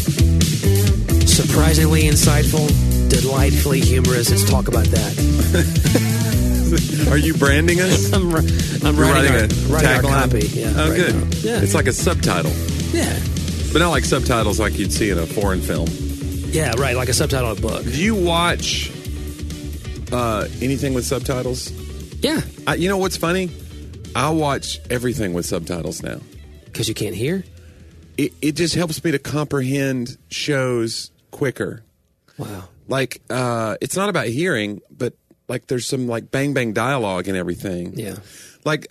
Surprisingly insightful, delightfully humorous. Let's talk about that. Are you branding us? I'm writing our tagline? copy. Yeah, Oh, right good. now. Yeah. It's like a subtitle, Yeah. but not like subtitles like you'd see in a foreign film. Yeah, right, like a subtitle on a book. Do you watch anything with subtitles? Yeah, You know what's funny? I watch everything with subtitles now. because you can't hear. It just helps me to comprehend shows quicker. Wow. Like, it's not about hearing, but like there's some like bang bang dialogue and everything. Yeah. Like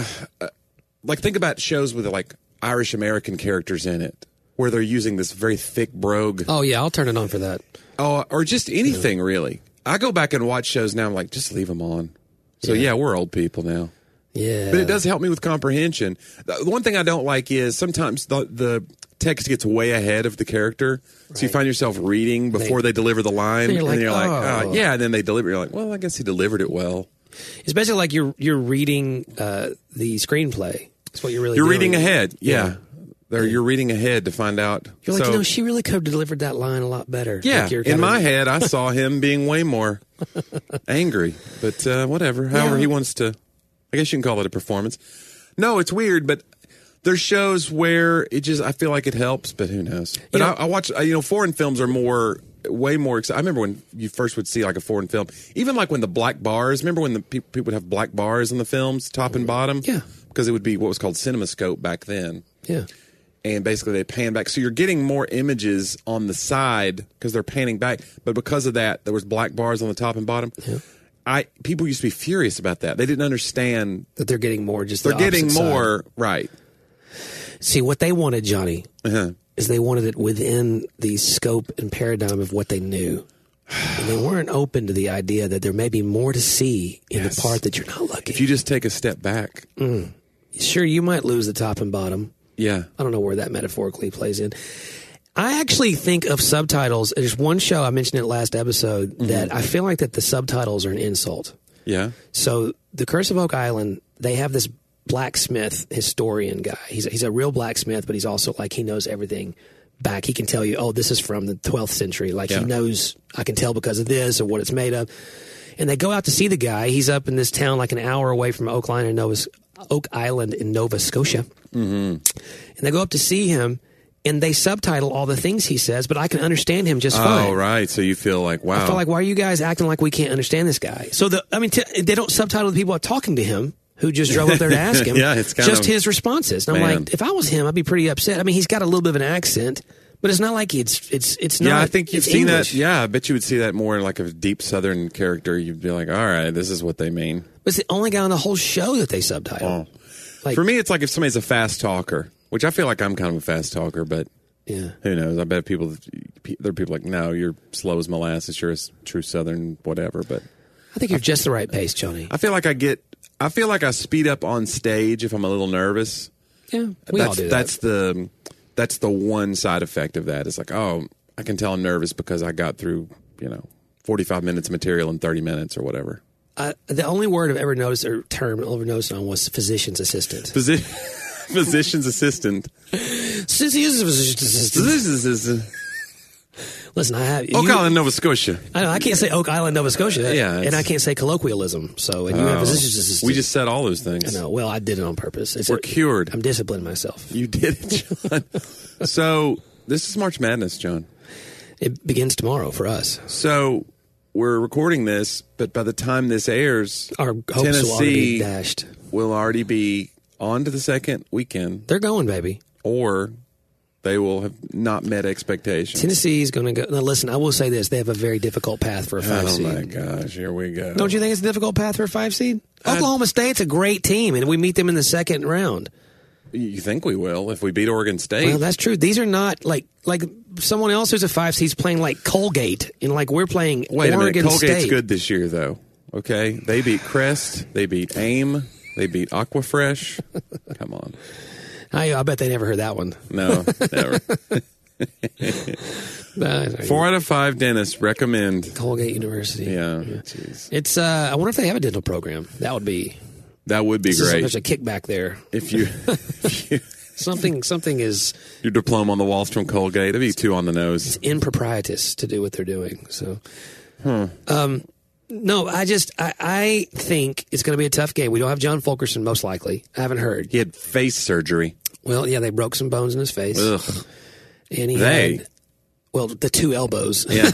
think about shows with like Irish American characters in it, where they're using this very thick brogue. Oh, yeah, I'll turn it on for that. Or just anything really. I go back and watch shows now. I'm like, just leave them on. So yeah, we're old people now. Yeah. But it does help me with comprehension. The one thing I don't like is sometimes the text gets way ahead of the character. So you find yourself reading before they deliver the line. And you're like, oh, yeah. And then they deliver. You're like, well, I guess he delivered it well. It's basically like you're reading the screenplay. That's what you're really You're doing. reading ahead. Yeah. You're reading ahead to find out. You're like, she really could have delivered that line a lot better. Yeah. Like you're In kinda- my head, I saw him being way more angry. But whatever. However he wants to. I guess you can call it a performance. No, it's weird, but there's shows where I feel like it helps, but who knows? But I watch, foreign films are way more exciting. I remember when you first would see like a foreign film, even like when the black bars, remember when the people would have black bars in the films, top and bottom? Yeah. Because it would be what was called CinemaScope back then. Yeah. And basically they pan back. So you're getting more images on the side because they're panning back. But because of that, there was black bars on the top and bottom. Yeah. People used to be furious about that. They didn't understand That they're getting more just the they're getting opposite more side. right. See, what they wanted, Johnny, Uh-huh. is they wanted it within the scope and paradigm of what they knew. And they weren't open to the idea that there may be more to see in the part that you're not looking. If you just take a step back. Sure, you might lose the top and bottom. Yeah. I don't know where that metaphorically plays in. I actually think of subtitles. There's one show, I mentioned it last episode, that I feel like that the subtitles are an insult. Yeah. So The Curse of Oak Island, they have this blacksmith historian guy. He's a real blacksmith, but he's also like he knows everything back. He can tell you, oh, this is from the 12th century. Like he knows, I can tell because of this or what it's made of. And they go out to see the guy. He's up in this town like an hour away from Oak Island in Nova Scotia. Mm-hmm. And they go up to see him. And they subtitle all the things he says, but I can understand him just fine. Oh, right. So you feel like, wow. I feel like, why are you guys acting like we can't understand this guy? So, they don't subtitle the people talking to him who just drove up there to ask him. Yeah, it's kind just of, his responses. And I'm like, if I was him, I'd be pretty upset. I mean, he's got a little bit of an accent, but it's not like it's not. Yeah, I think you've seen English. that. Yeah, I bet you would see that more in like a deep Southern character. You'd be like, all right, this is what they mean. But it's the only guy on the whole show that they subtitle. Oh. Like, For me, it's like if somebody's a fast talker, which I feel like I'm kind of a fast talker, but yeah. who knows? I bet there are people like, no, you're slow as molasses. You're a true Southern whatever. But I think you're just the right pace, Johnny. I feel like I speed up on stage if I'm a little nervous. Yeah, we all do that. That's the one side effect of that. It's like, oh, I can tell I'm nervous because I got through, 45 minutes of material in 30 minutes or whatever. The only word I've ever noticed or term I've ever noticed on was physician's assistant. Physician's assistant. Listen, I have Oak Island, Nova Scotia. I know I can't say Oak Island, Nova Scotia. Yeah, and I can't say colloquialism. So, and you have physician's assistant. We just said all those things. I know. Well, I did it on purpose. We're cured. I'm disciplining myself. You did it, John. So this is March Madness, John. It begins tomorrow for us. So we're recording this, but by the time this airs, Our hopes Tennessee will already be dashed. will already be on to the second weekend, They're going, baby. or they will have not met expectations. Tennessee's going to go. Now, listen, I will say this. They have a very difficult path for a 5 Oh seed. my gosh, here we go. Don't you think it's a difficult path for a 5 seed? Oklahoma State's a great team, and we meet them in the second round. You think we will if we beat Oregon State? Well, that's true. These are not like someone else who's a 5 seed's playing like Colgate, and like we're playing Wait a Oregon minute, Colgate's State. good this year, though. Okay, they beat Crest, they beat AIM, they beat Aquafresh. Come on, I bet they never heard that one. no, never. 4 out of 5 dentists recommend Colgate University. Yeah, jeez. It's. I wonder if they have a dental program. That would be That would be great. There's a kickback there. if you Something is Your diploma on the walls from Colgate. That'd be too on the nose. improprietous to do what they're doing. So, no, I think it's going to be a tough game. We don't have John Fulkerson, most likely. I haven't heard. He had face surgery. Well, yeah, they broke some bones in his face. Ugh. And he had, well, the two elbows. Yeah.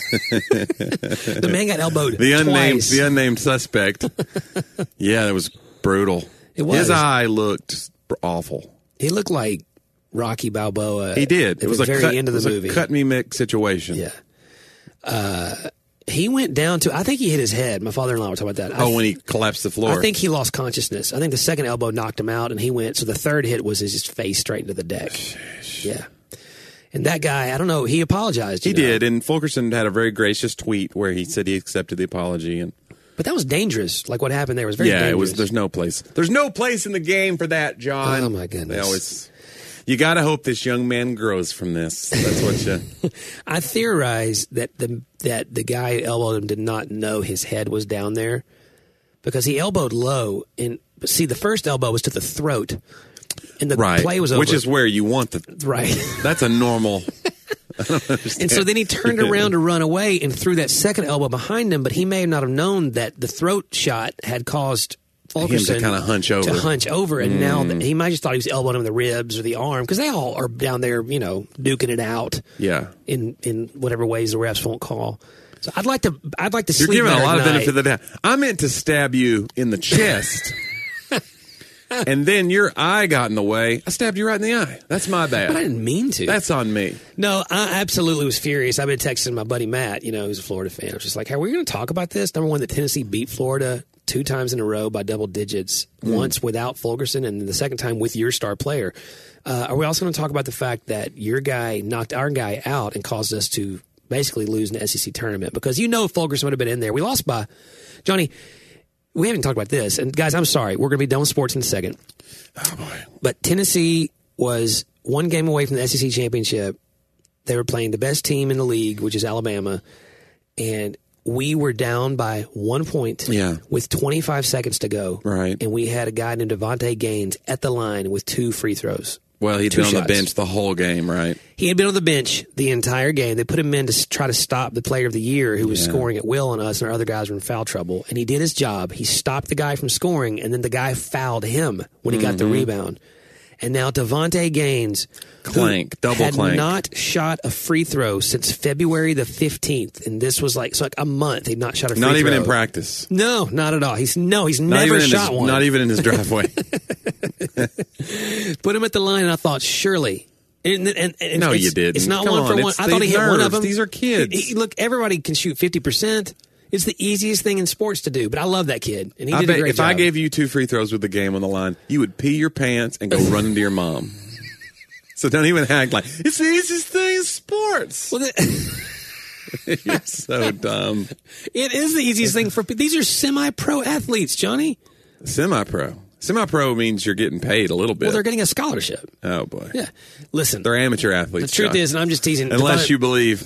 The man got elbowed The twice. unnamed suspect. Yeah, that was brutal. It was. His eye looked awful. He looked like Rocky Balboa. He did. At the very end of the movie. A cut me Mick situation. Yeah. He went down to, I think he hit his head. My father-in-law was talking about that. When he collapsed the floor. I think he lost consciousness. I think the second elbow knocked him out, and he went. So the third hit was his face straight into the deck. Yeah. And that guy, I don't know, he apologized. He did, and Fulkerson had a very gracious tweet where he said he accepted the apology. But that was dangerous. Like what happened there was very dangerous. Yeah, it was. There's no place. There's no place in the game for that, John. Oh, my goodness. You got to hope this young man grows from this. That's what you... I theorize that the guy who elbowed him did not know his head was down there because he elbowed low. But see, the first elbow was to the throat, and the play was over. Which is where you want the... Right. That's a normal... I don't understand. And so then he turned around to run away and threw that second elbow behind him, but he may not have known that the throat shot had caused Fulkerson him to kind of hunch over. And now he might just thought he was elbowing him in the ribs or the arm because they all are down there, duking it out. Yeah. In whatever ways the refs won't call. So I'd like to You're sleep giving better a lot of tonight. benefit of the doubt. I meant to stab you in the chest. And then your eye got in the way. I stabbed you right in the eye. That's my bad. But I didn't mean to. That's on me. No, I absolutely was furious. I've been texting my buddy Matt, who's a Florida fan. I was just like, hey, we're going to talk about this. Number one, that Tennessee beat Florida 2 times in a row by double digits, once without Fulkerson and the second time with your star player. Are we also going to talk about the fact that your guy knocked our guy out and caused us to basically lose an SEC tournament? Because Fulkerson would have been in there. We lost by, Johnny, we haven't talked about this. And guys, I'm sorry. We're going to be done with sports in a second. Oh, boy. But Tennessee was 1 game away from the SEC championship. They were playing the best team in the league, which is Alabama. And we were down by 1 point with 25 seconds to go. Right. And we had a guy named Devontae Gaines at the line with 2 free throws. Well, he'd been on the bench the whole game, right? He had been on the bench the entire game. They put him in to try to stop the player of the year who was scoring at will on us, and our other guys were in foul trouble. And he did his job. He stopped the guy from scoring, and then the guy fouled him when he got the rebound. And now Devontae Gaines, had not shot a free throw since February the 15th, and this was like a month. He'd not shot a free throw. Not even in practice. No, not at all. He's never shot one. Not even in his driveway. Put him at the line, and I thought surely. And no, you didn't. It's not one for one. I thought he hit one of them. These are kids. Look, everybody can shoot 50%. It's the easiest thing in sports to do, but I love that kid, and he did a great job. If I gave you 2 free throws with the game on the line, you would pee your pants and go run into your mom. So don't even act like it's the easiest thing in sports. Well, you're so dumb. It is the easiest thing for these are semi-pro athletes, Johnny. Semi-pro means you're getting paid a little bit. Well, they're getting a scholarship. Oh boy. Yeah. Listen, they're amateur athletes. The truth is, and I'm just teasing. Unless you believe.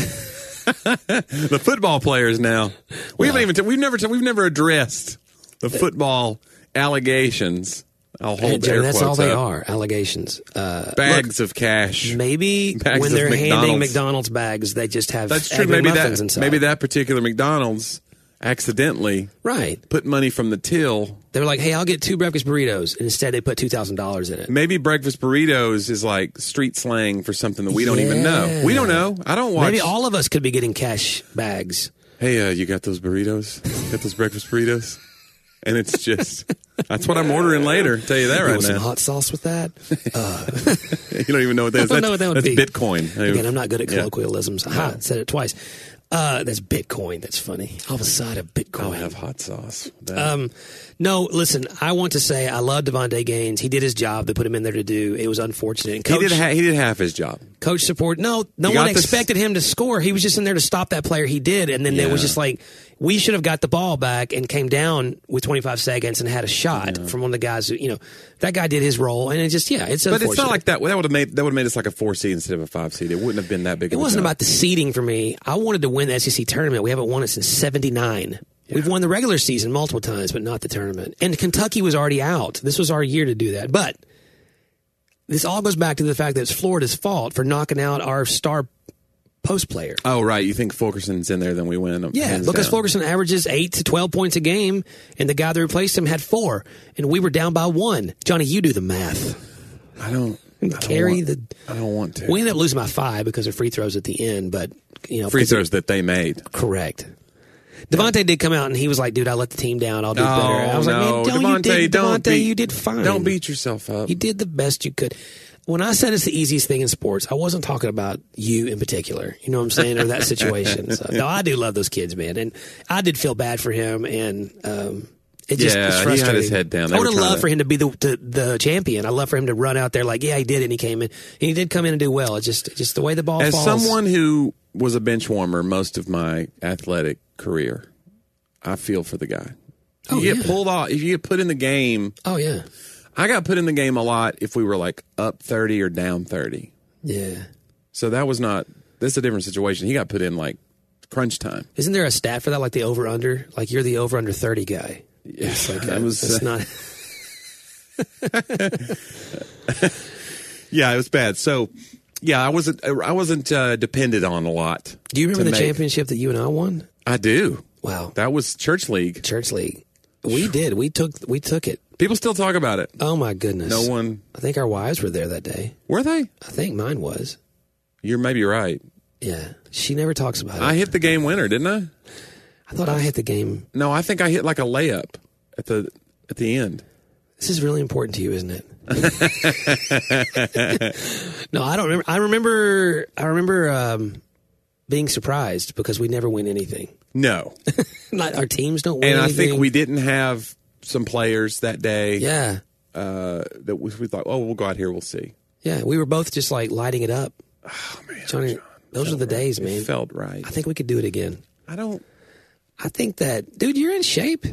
The football players now. We've never addressed the football allegations. I'll hold air quotes. That's all they are, allegations. Bags of cash. Maybe when they're handing McDonald's bags, they just have muffins inside. Maybe that particular McDonald's accidentally put money from the till. They were like, hey, I'll get 2 breakfast burritos. And instead they put $2,000 in it. Maybe breakfast burritos is like street slang for something that we don't even know. We don't know. I don't watch. Maybe all of us could be getting cash bags. Hey, you got those burritos? Got those breakfast burritos? And it's just, that's what I'm ordering later. I'll tell you that right now. Some hot sauce with that? You don't even know what that is. I don't know what that would be. That's Bitcoin. Again, I'm not good at colloquialisms. Aha, said it twice. That's Bitcoin. That's funny. Off the side of Bitcoin. I'll have hot sauce. No, listen, I want to say I love Devontae Gaines. He did his job. They put him in there to do. It was unfortunate. And Coach, he did half his job. Coach support. No one expected him to score. He was just in there to stop that player. He did. And then it was just like, we should have got the ball back and came down with 25 seconds and had a shot from one of the guys who, that guy did his role. And it just, it's unfortunate. But it's not like that. That would have made us like a 4 seed instead of a 5 seed. It wouldn't have been that big of a deal. It wasn't about the seeding for me. I wanted to win the SEC tournament. We haven't won it since 79. Yeah. We've won the regular season multiple times, but not the tournament. And Kentucky was already out. This was our year to do that. But this all goes back to the fact that it's Florida's fault for knocking out our star post player. Oh, right. You think Fulkerson's in there, then we win. Yeah, because Fulkerson averages 8 to 12 points a game, and the guy that replaced him had 4, and we were down by 1. Johnny, you do the math. I don't want to. We ended up losing by 5 because of free throws at the end, but free throws that they made. Correct. Devontae did come out and he was like, "Dude, I let the team down. I'll do better." I was like, "Man, Devontae, you did fine. Don't beat yourself up. You did the best you could." When I said it's the easiest thing in sports, I wasn't talking about you in particular. You know what I'm saying, or that situation. So, no, I do love those kids, man, and I did feel bad for him, and it just was frustrating. He had his head down. I would have loved for him to be the champion. I love for him to run out there like, yeah, he did, and he came in, and he did come in and do well. It's just the way the ball falls. As someone who was a bench warmer most of my athletic career, I feel for the guy. You get pulled off if you get put in the game. Oh yeah. I got put in the game a lot if we were like up 30 or down 30. Yeah. So that's a different situation. He got put in like crunch time. Isn't there a stat for that, like the over-under? Like you're the over-under 30 guy. Yeah, it's like it's not. Yeah, it was bad. So, yeah, I wasn't depended on a lot. Do you remember the championship that you and I won? I do. Wow. That was Church League. Church League. We did. We took it. People still talk about it. Oh, my goodness. No one. I think our wives were there that day. Were they? I think mine was. You're maybe right. Yeah. She never talks about it. I hit the game winner, didn't I? I thought I hit the game. No, I think I hit like a layup at the end. This is really important to you, isn't it? No, I don't remember. I remember being surprised because we never win anything. No. Our teams don't win anything. And I think we didn't have some players that day. Yeah. That we thought, oh, we'll go out here, we'll see. Yeah, we were both just like lighting it up. Oh, man. Johnny, those are the days, man. It felt right. I think we could do it again. I think that, dude, you're in shape.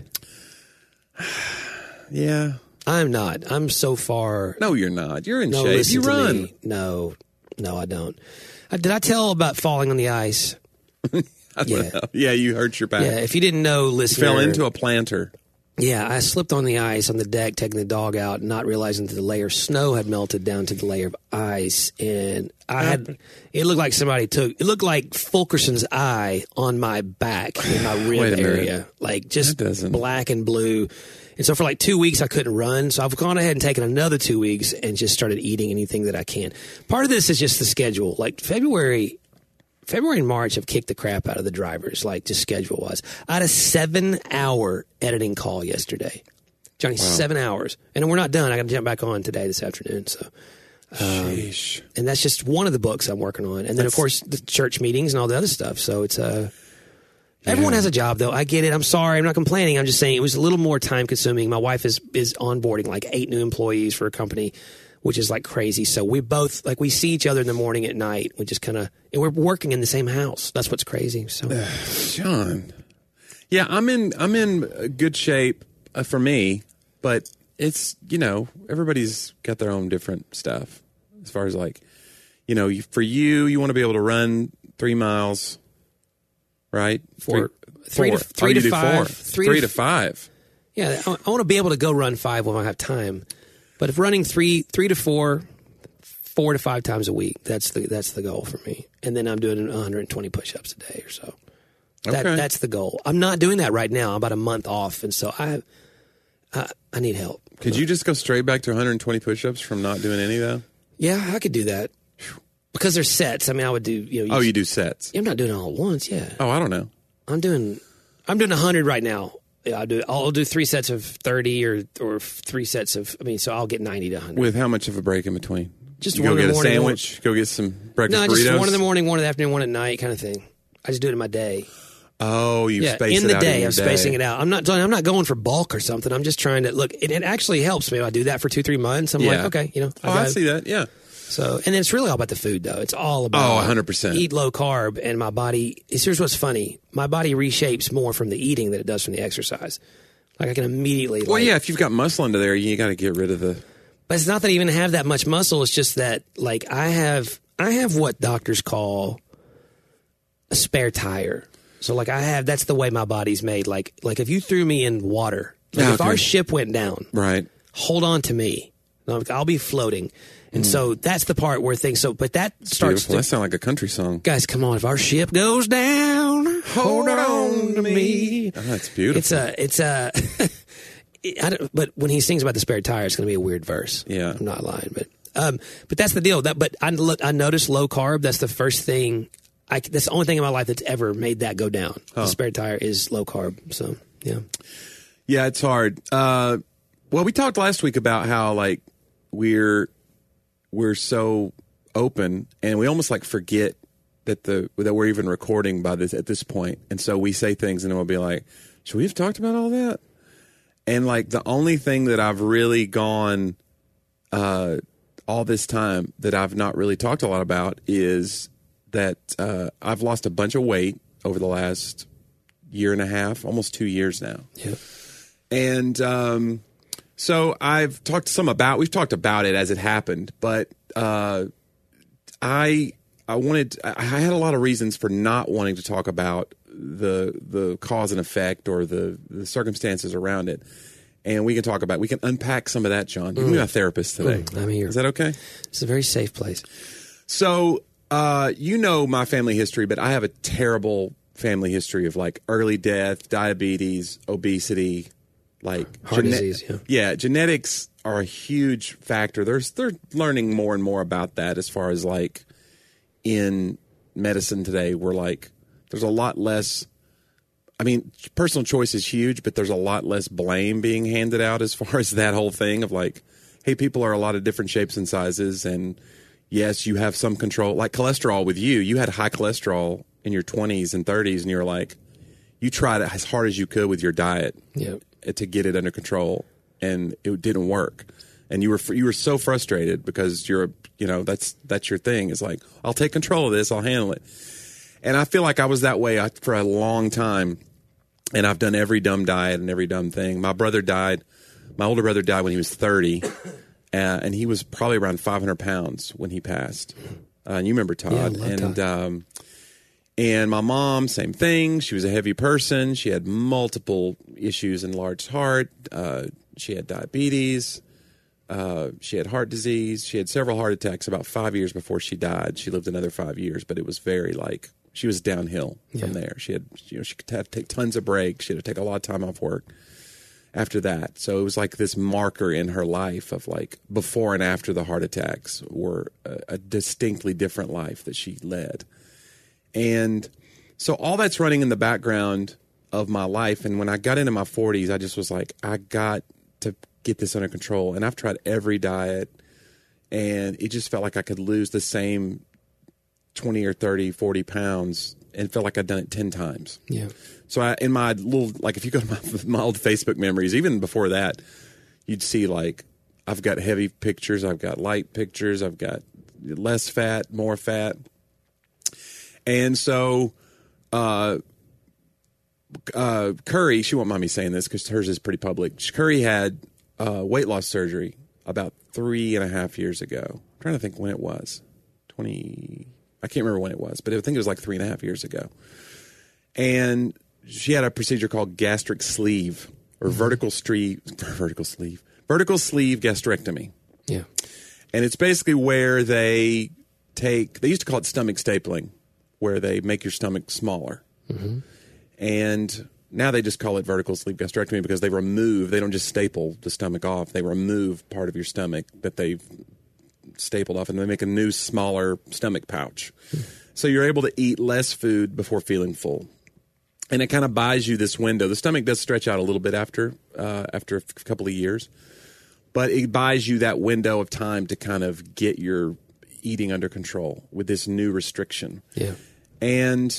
Yeah. I'm not. I'm so far. No, you're not. You're in shape. You run. No, I don't. Did I tell about falling on the ice? I don't know. Yeah, you hurt your back. Yeah, if you didn't know, listener. Fell into a planter. Yeah, I slipped on the ice on the deck, taking the dog out, not realizing that the layer of snow had melted down to the layer of ice. And it looked like it looked like Fulkerson's eye on my back in my rib area. Like just black and blue. And so for like 2 weeks, I couldn't run. So I've gone ahead and taken another 2 weeks and just started eating anything that I can. Part of this is just the schedule. Like February and March have kicked the crap out of the drivers, like just schedule-wise. I had a 7-hour editing call yesterday. Johnny, wow. 7 hours. And we're not done. I got to jump back on today, this afternoon. So, sheesh. And that's just one of the books I'm working on. And then, of course, the church meetings and all the other stuff. So it's everyone has a job, though. I get it. I'm sorry. I'm not complaining. I'm just saying it was a little more time-consuming. My wife is onboarding like 8 new employees for a company, which is like crazy. So we both, like, we see each other in the morning, at night. We just kind of, and we're working in the same house. That's what's crazy. So, John, yeah, I'm in good shape for me, but it's, everybody's got their own different stuff as far as like, for you want to be able to run 3 miles, right? Three to five. Yeah, I want to be able to go run 5 when I have time. But if running 3 to 4 to 5 times a week, that's the goal for me. And then I'm doing 120 push-ups a day or so. That's the goal. I'm not doing that right now. I'm about a month off, and so I need help. Could you just go straight back to 120 push-ups from not doing any of that? Yeah, I could do that. Because there's sets. I mean, I would do. You do sets? I'm not doing it all at once. Yeah. Oh, I don't know. I'm doing 100 right now. Yeah, I'll do 3 sets of 30 or 3 sets of. So I'll get 90 to 100. With how much of a break in between? Just you one go in the get morning, a sandwich. Go get some breakfast burritos. No, just one in the morning, one in the afternoon, one at night, kind of thing. I just do it in my day. Oh, you space it out in the day. I'm spacing it out. I'm not going for bulk or something. I'm just trying to look. It actually helps me. I do that for 2-3 months. I'm like, okay, I see that. Yeah. So, and it's really all about the food, though. It's all about 100%. Eat low carb, and my body. Here's what's funny: my body reshapes more from the eating than it does from the exercise. Like I can immediately. Well, if you've got muscle under there, you got to get rid of the. But it's not that I even have that much muscle. It's just that, like, I have what doctors call a spare tire. So, like, that's the way my body's made. Like if you threw me in water, if our ship went down, right, hold on to me. I'll be floating. And so that's the part where things, but that starts That sounds like a country song. Guys, come on. If our ship goes down, hold on to me. Oh, that's beautiful. But when he sings about the spare tire, it's going to be a weird verse. Yeah. I'm not lying, but that's the deal. But I noticed low carb. That's the first thing. That's the only thing in my life that's ever made that go down. The spare tire is low carb. So yeah. Yeah, it's hard. Well, we talked last week about how like we're so open, and we almost like forget that we're even recording at this point, and so we say things, and then we'll be like, "Should we have talked about all that?" And like the only thing that I've really gone all this time that I've not really talked a lot about is that I've lost a bunch of weight over the last year and a half, almost 2 years now. Yeah. And so we've talked about it as it happened, but I had a lot of reasons for not wanting to talk about the cause and effect or the circumstances around it. And we can unpack some of that, John. You can be my therapist today. I'm here. Is that okay? It's a very safe place. So, you know my family history, but I have a terrible family history of like early death, diabetes, obesity, like heart disease. Yeah, genetics are a huge factor. They're learning more and more about that as far as like in medicine today. We're like, there's a lot less. I mean, personal choice is huge, but there's a lot less blame being handed out as far as that whole thing of like, hey, people are a lot of different shapes and sizes, and yes, you have some control. Like cholesterol with you had high cholesterol in your 20s and 30s, and you're like, you tried it as hard as you could with your diet to get it under control, and it didn't work. And you were so frustrated because that's your thing. It's like, I'll take control of this, I'll handle it. And I feel like I was that way for a long time, and I've done every dumb diet and every dumb thing. My older brother died when he was 30, and he was probably around 500 pounds when he passed. And you remember Todd. Yeah, I love Todd. And my mom, same thing. She was a heavy person. She had multiple issues, enlarged heart. She had diabetes. She had heart disease. She had several heart attacks about 5 years before she died. She lived another 5 years, but it was very like, she was downhill from there. She had, she could have to take tons of breaks. She had to take a lot of time off work after that. So it was like this marker in her life of like before and after the heart attacks were a distinctly different life that she led. And so all that's running in the background of my life. And when I got into my 40s, I just was like, I got to get this under control. And I've tried every diet, and it just felt like I could lose the same 20 or 30, 40 pounds and felt like I'd done it 10 times. Yeah. So in my little, like if you go to my old Facebook memories, even before that, you'd see like, I've got heavy pictures, I've got light pictures, I've got less fat, more fat. And so, Curry, she won't mind me saying this because hers is pretty public. Curry had weight loss surgery about 3.5 years ago. I'm trying to think when it was. I can't remember when it was, but I think it was like 3.5 years ago. And she had a procedure called gastric sleeve or vertical sleeve gastrectomy. Yeah. And it's basically where they used to call it stomach stapling, where they make your stomach smaller. Mm-hmm. And now they just call it vertical sleeve gastrectomy because they don't just staple the stomach off. They remove part of your stomach that they've stapled off, and they make a new, smaller stomach pouch. So you're able to eat less food before feeling full. And it kind of buys you this window. The stomach does stretch out a little bit after a couple of years, but it buys you that window of time to kind of get your eating under control with this new restriction. Yeah. And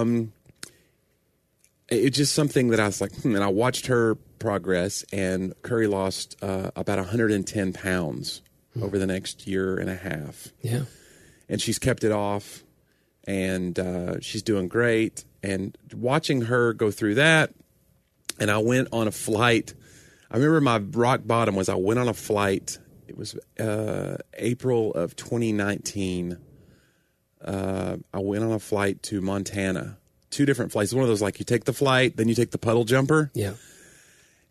it's just something that I was like, and I watched her progress, and Curry lost about 110 pounds over the next year and a half. Yeah. And she's kept it off, and she's doing great. And watching her go through that, and I went on a flight. I remember my rock bottom was I went on a flight. It was April of 2019. I went on a flight to Montana. 2 different flights. One of those, like, you take the flight, then you take the puddle jumper. Yeah.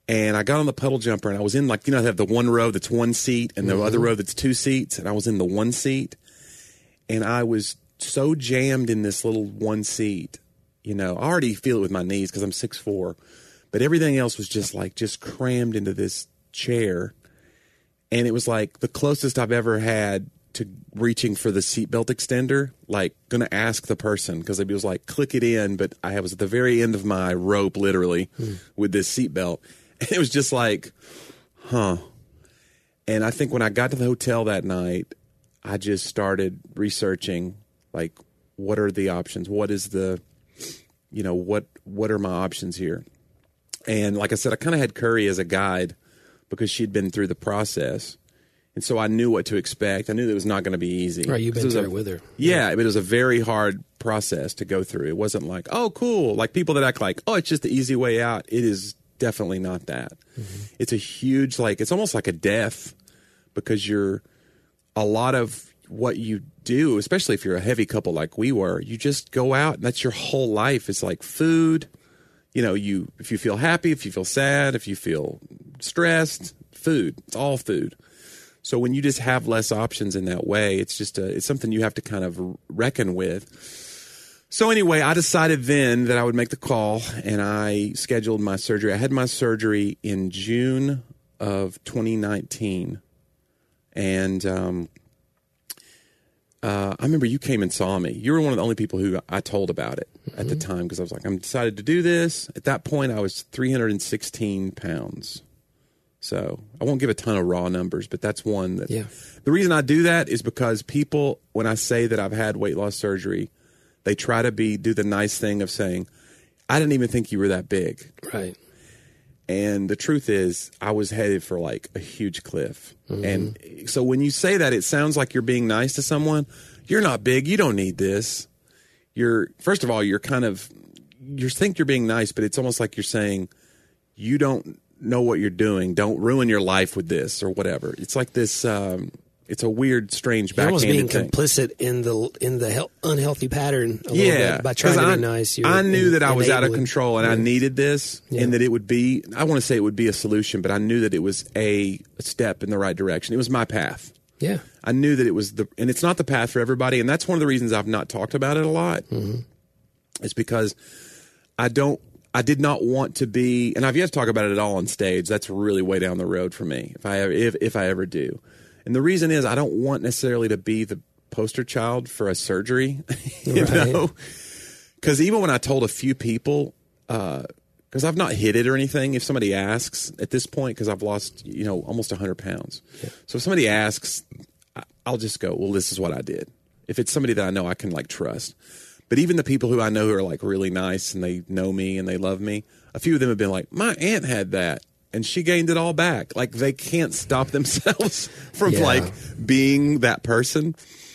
And I got on the puddle jumper, and I was in, like, they have the one row that's one seat and the other row that's two seats, and I was in the one seat. And I was so jammed in this little one seat, I already feel it with my knees because I'm 6'4", but everything else was just crammed into this chair. And it was like the closest I've ever had to reaching for the seatbelt extender, like going to ask the person, because it was like, click it in, but I was at the very end of my rope, literally, with this seatbelt. And it was just like, huh. And I think when I got to the hotel that night, I just started researching, like, what are the options? What is the, what are my options here? And like I said, I kind of had Curry as a guide because she'd been through the process. And so I knew what to expect. I knew that it was not going to be easy. Right, you've been through it with her. Yeah, but it was a very hard process to go through. It wasn't like, oh, cool. Like people that act like, oh, it's just the easy way out. It is definitely not that. Mm-hmm. It's a huge, it's almost like a death, because a lot of what you do, especially if you're a heavy couple like we were, you just go out and that's your whole life. It's like food. If you feel happy, if you feel sad, if you feel stressed, food. It's all food. So when you just have less options in that way, it's just it's something you have to kind of reckon with. So anyway, I decided then that I would make the call, and I scheduled my surgery. I had my surgery in June of 2019. And I remember you came and saw me. You were one of the only people who I told about it at the time, because I was like, I'm decided to do this. At that point, I was 316 pounds. So I won't give a ton of raw numbers, but that's one that. Yeah. The reason I do that is because people, when I say that I've had weight loss surgery, they try to do the nice thing of saying, I didn't even think you were that big. Right. And the truth is, I was headed for like a huge cliff. Mm-hmm. And so when you say that, it sounds like you're being nice to someone. You're not big. You don't need this. First of all, you think you're being nice, but it's almost like you're saying, you don't know what you're doing. Don't ruin your life with this or whatever. It's like this, it's a weird, strange backhanded thing. Almost being complicit in the unhealthy pattern a little bit by trying to be nice. I knew that I was out of control and I needed this, and that it would be, I want to say it would be a solution, but I knew that it was a step in the right direction. It was my path. Yeah. I knew that it was and it's not the path for everybody, and that's one of the reasons I've not talked about it a lot. Mm-hmm. It's because I did not want to be, and I've yet to talk about it at all on stage. That's really way down the road for me, if I ever do. And the reason is I don't want necessarily to be the poster child for a surgery, know? Because even when I told a few people, because I've not hid it or anything, if somebody asks at this point, because I've lost, almost 100 pounds. Yeah. So if somebody asks, I'll just go, well, this is what I did. If it's somebody that I know I can trust. But even the people who I know who are really nice and they know me and they love me, a few of them have been like, my aunt had that and she gained it all back. Like, they can't stop themselves from being that person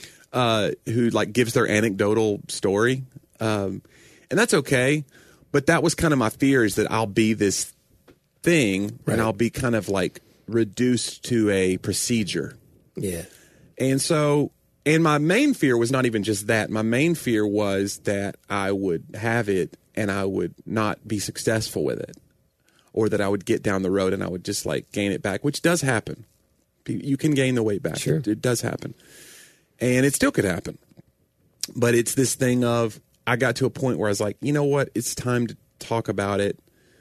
who gives their anecdotal story. And that's okay. But that was kind of my fear, is that I'll be this thing and I'll be kind of reduced to a procedure. Yeah. And so, and my main fear was not even just that. My main fear was that I would have it and I would not be successful with it, or that I would get down the road and I would just gain it back, which does happen. You can gain the weight back. Sure. It does happen. And it still could happen. But it's this thing of, I got to a point where I was like, you know what? It's time to talk about it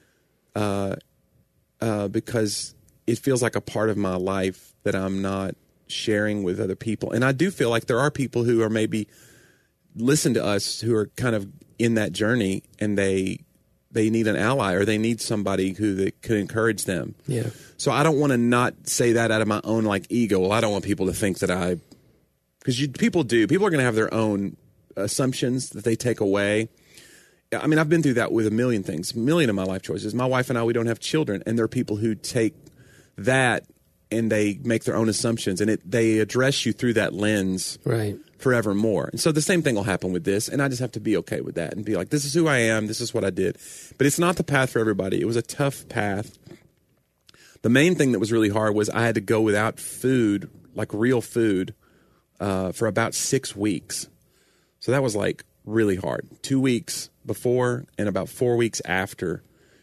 because it feels like a part of my life that I'm not sharing with other people. And I do feel like there are people who are maybe listen to us who are kind of in that journey, and they need an ally, or they need somebody that could encourage them. Yeah. So I don't want to not say that out of my own ego. Well, I don't want people to think that because people are going to have their own assumptions that they take away. I mean, I've been through that with a million things, a million of my life choices. My wife and I, we don't have children, and there are people who take that and they make their own assumptions, and they address you through that lens forevermore. And so the same thing will happen with this, and I just have to be okay with that and be like, this is who I am, this is what I did. But it's not the path for everybody. It was a tough path. The main thing that was really hard was I had to go without food, real food, for about 6 weeks. So that was really hard. 2 weeks before and about 4 weeks after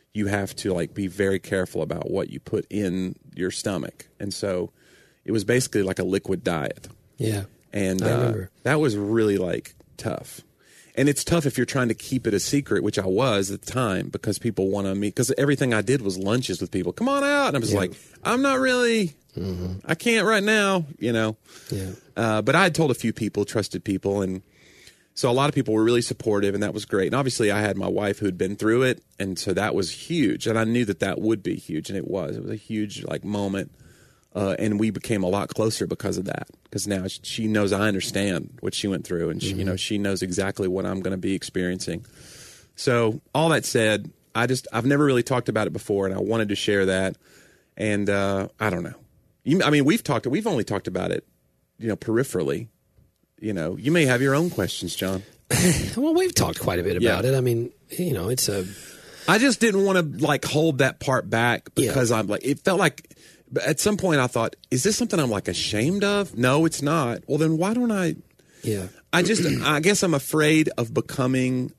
you have to like be very careful about what you put in your stomach. And so it was basically like a liquid diet. Yeah. And I remember. that was really like tough. And it's tough if you're trying to keep it a secret, which I was at the time, because people want to meet. Because everything I did was lunches with people. Come on out. And I was like, I'm not really, I can't right now, you know. Yeah. But I had told a few people, trusted people. And so a lot of people were really supportive, and that was great. And obviously I had my wife who had been through it. And so that was huge. And I knew that that would be huge. And it was. It was a huge like moment. And we became a lot closer because of that. Because now she knows I understand what she went through, and she, you know, she knows exactly what I'm going to be experiencing. So all that said, I've never really talked about it before, and I wanted to share that. And I don't know. I mean, we've only talked about it, you know, peripherally. You know, you may have your own questions, John. Well, we've talked quite a bit about it. I mean, you know, I just didn't want to like hold that part back because I'm like, it felt like. But at some point I thought, is this something I'm like ashamed of? No, it's not. Well, then why don't I? Yeah. I guess I'm afraid of becoming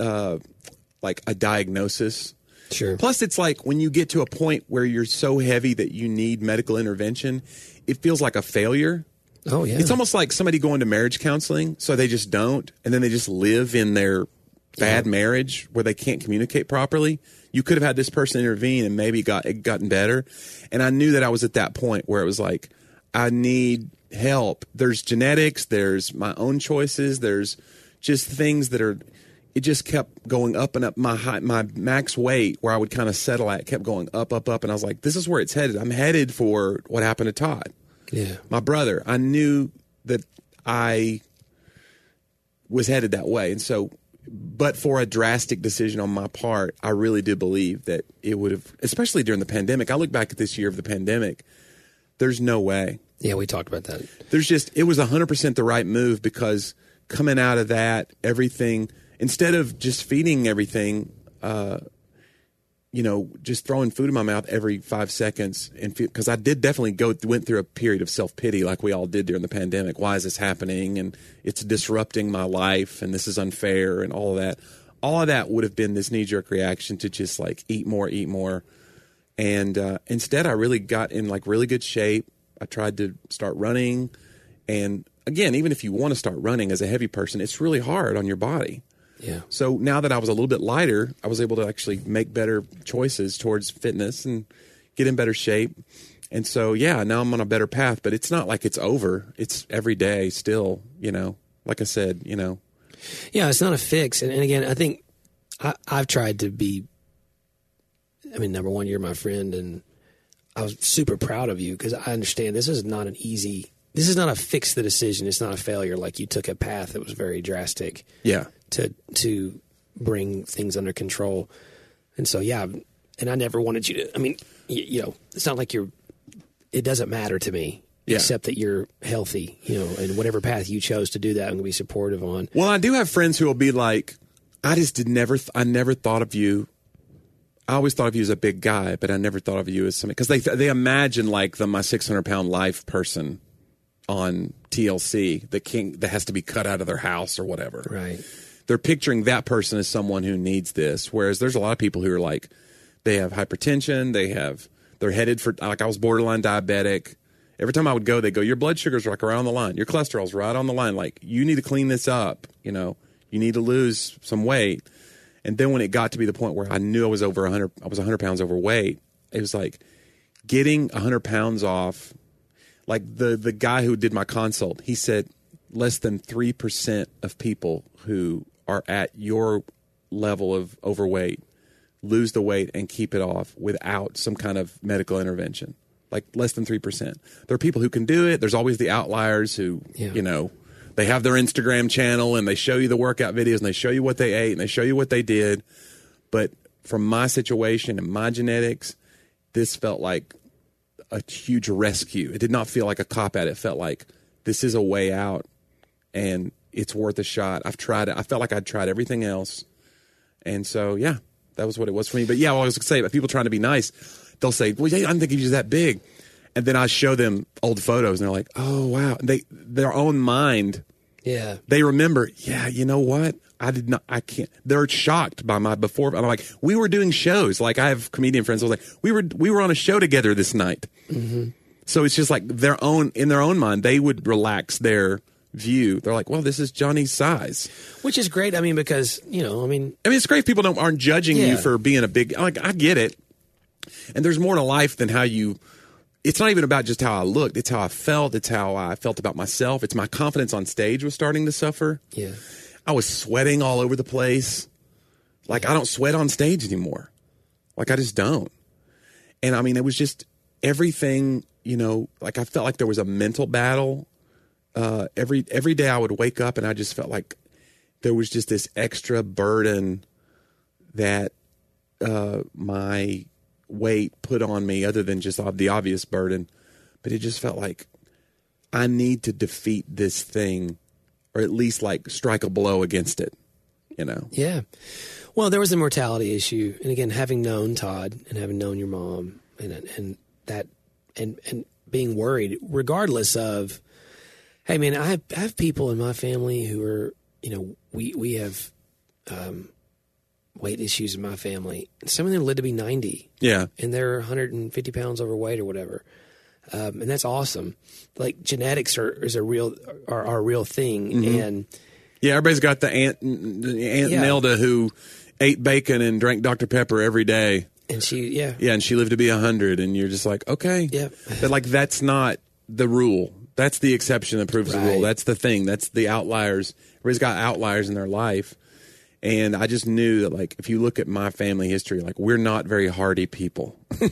like a diagnosis. Sure. Plus, it's like when you get to a point where you're so heavy that you need medical intervention, it feels like a failure. Oh, yeah. It's almost like somebody going to marriage counseling, so they just don't, and then they just live in their bad marriage where they can't communicate properly. You could have had this person intervene and maybe it gotten better. And I knew that I was at that point where it was like, I need help. There's genetics. There's my own choices. There's just things that are, it just kept going up and up. My max weight where I would kind of settle at kept going up, up, up. And I was like, this is where it's headed. I'm headed for what happened to Todd. Yeah. My brother. I knew that I was headed that way. And so, but for a drastic decision on my part, I really do believe that it would have, especially during the pandemic. I look back at this year of the pandemic, there's no way. Yeah, we talked about that. It was 100% the right move, because coming out of that, everything, instead of just feeding everything, you know, just throwing food in my mouth every 5 seconds, and because I did definitely went through a period of self-pity like we all did during the pandemic. Why is this happening? And it's disrupting my life, and this is unfair, and all of that. All of that would have been this knee-jerk reaction to just like eat more. And instead, I really got in like really good shape. I tried to start running. And again, even if you want to start running as a heavy person, it's really hard on your body. Yeah. So now that I was a little bit lighter, I was able to actually make better choices towards fitness and get in better shape. And so, yeah, now I'm on a better path, but it's not like it's over. It's every day still, you know, like I said, you know. Yeah, it's not a fix. And again, I think I've tried to be, I mean, number one, you're my friend, and I was super proud of you because I understand this is not a fix the decision. It's not a failure. Like, you took a path that was very drastic. Yeah. To bring things under control. And so, yeah, and I never wanted you to, I mean, you know, it's not like it doesn't matter to me, except that you're healthy, you know, and whatever path you chose to do that, I'm going to be supportive on. Well, I do have friends who will be like, I never thought of you. I always thought of you as a big guy, but I never thought of you as something, because they imagine like my 600-pound life person on TLC that has to be cut out of their house or whatever. Right. They're picturing that person as someone who needs this. Whereas there's a lot of people who are like, they have hypertension. They're headed for, like, I was borderline diabetic. Every time I would go, they go, your blood sugar's like right on the line. Your cholesterol's right on the line. Like, you need to clean this up. You know, you need to lose some weight. And then when it got to be the point where I knew I was 100 pounds overweight, it was like getting 100 pounds off. Like the guy who did my consult, he said less than 3% of people who are at your level of overweight lose the weight and keep it off without some kind of medical intervention. Like less than 3%. There are people who can do it. There's always the outliers who, you know, they have their Instagram channel and they show you the workout videos and they show you what they ate and they show you what they did. But from my situation and my genetics, this felt like a huge rescue. It did not feel like a cop-out. It felt like this is a way out and it's worth a shot. I've tried it. I felt like I'd tried everything else. And so, yeah, that was what it was for me. But yeah, what I was going to say about people trying to be nice, they'll say, well, yeah, I didn't think he was that big. And then I show them old photos and they're like, oh, wow. And their own mind Yeah. They remember, you know what? I can't. They're shocked by my before. I'm like, we were doing shows. Like, I have comedian friends. I was like, we were on a show together this night. Mm-hmm. So it's just like in their own mind, they would relax their view. They're like, well, this is Johnny's size. Which is great. I mean, because, it's great if people aren't judging you for being a big, like, I get it. And there's more to life than it's not even about just how I looked. It's how I felt. It's how I felt about myself. It's my confidence on stage was starting to suffer. Yeah. I was sweating all over the place. Like, I don't sweat on stage anymore. Like, I just don't. And I mean, it was just everything, like I felt like there was a mental battle. Every day I would wake up and I just felt like there was just this extra burden that my weight put on me, other than just the obvious burden. But it just felt like I need to defeat this thing, or at least like strike a blow against it, Yeah. Well, there was a mortality issue. And again, having known Todd and having known your mom and being worried, regardless of, hey man, I have people in my family who are, we have weight issues in my family. Some of them live to be 90. Yeah. And they're 150 pounds overweight or whatever. And that's awesome. Like, genetics are a real thing. Mm-hmm. And yeah, everybody's got the Aunt Nelda who ate bacon and drank Dr. Pepper every day. And she and she lived to be 100, and you're just like, okay. Yeah. But like, that's not the rule. That's the exception that proves the rule. That's the thing. That's the outliers. Everybody's got outliers in their life. And I just knew that, like, if you look at my family history, like, we're not very hardy people, And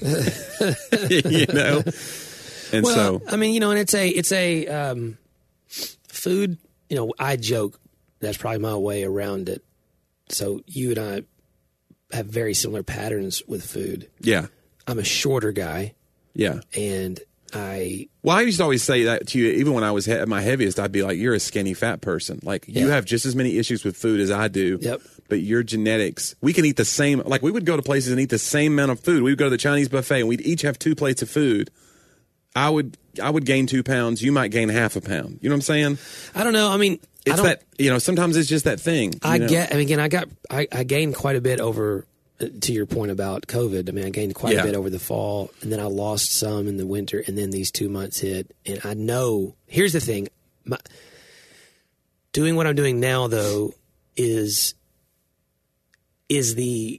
so, I mean, and it's a food, I joke, that's probably my way around it. So you and I have very similar patterns with food. Yeah. I'm a shorter guy. Yeah. And I used to always say that to you, even when I was at my heaviest. I'd be like, you're a skinny fat person. Like, you have just as many issues with food as I do. Yep. But your genetics, we can eat the same. Like, we would go to places and eat the same amount of food. We would go to the Chinese buffet and we'd each have 2 plates of food. I would gain 2 pounds. You might gain half a pound. You know what I'm saying? I don't know. I mean, it's that, sometimes it's just that thing. I gained quite a bit over, to your point about COVID. I mean, I gained quite a bit over the fall, and then I lost some in the winter, and then these 2 months hit. And I know, here's the thing, doing what I'm doing now, though, is the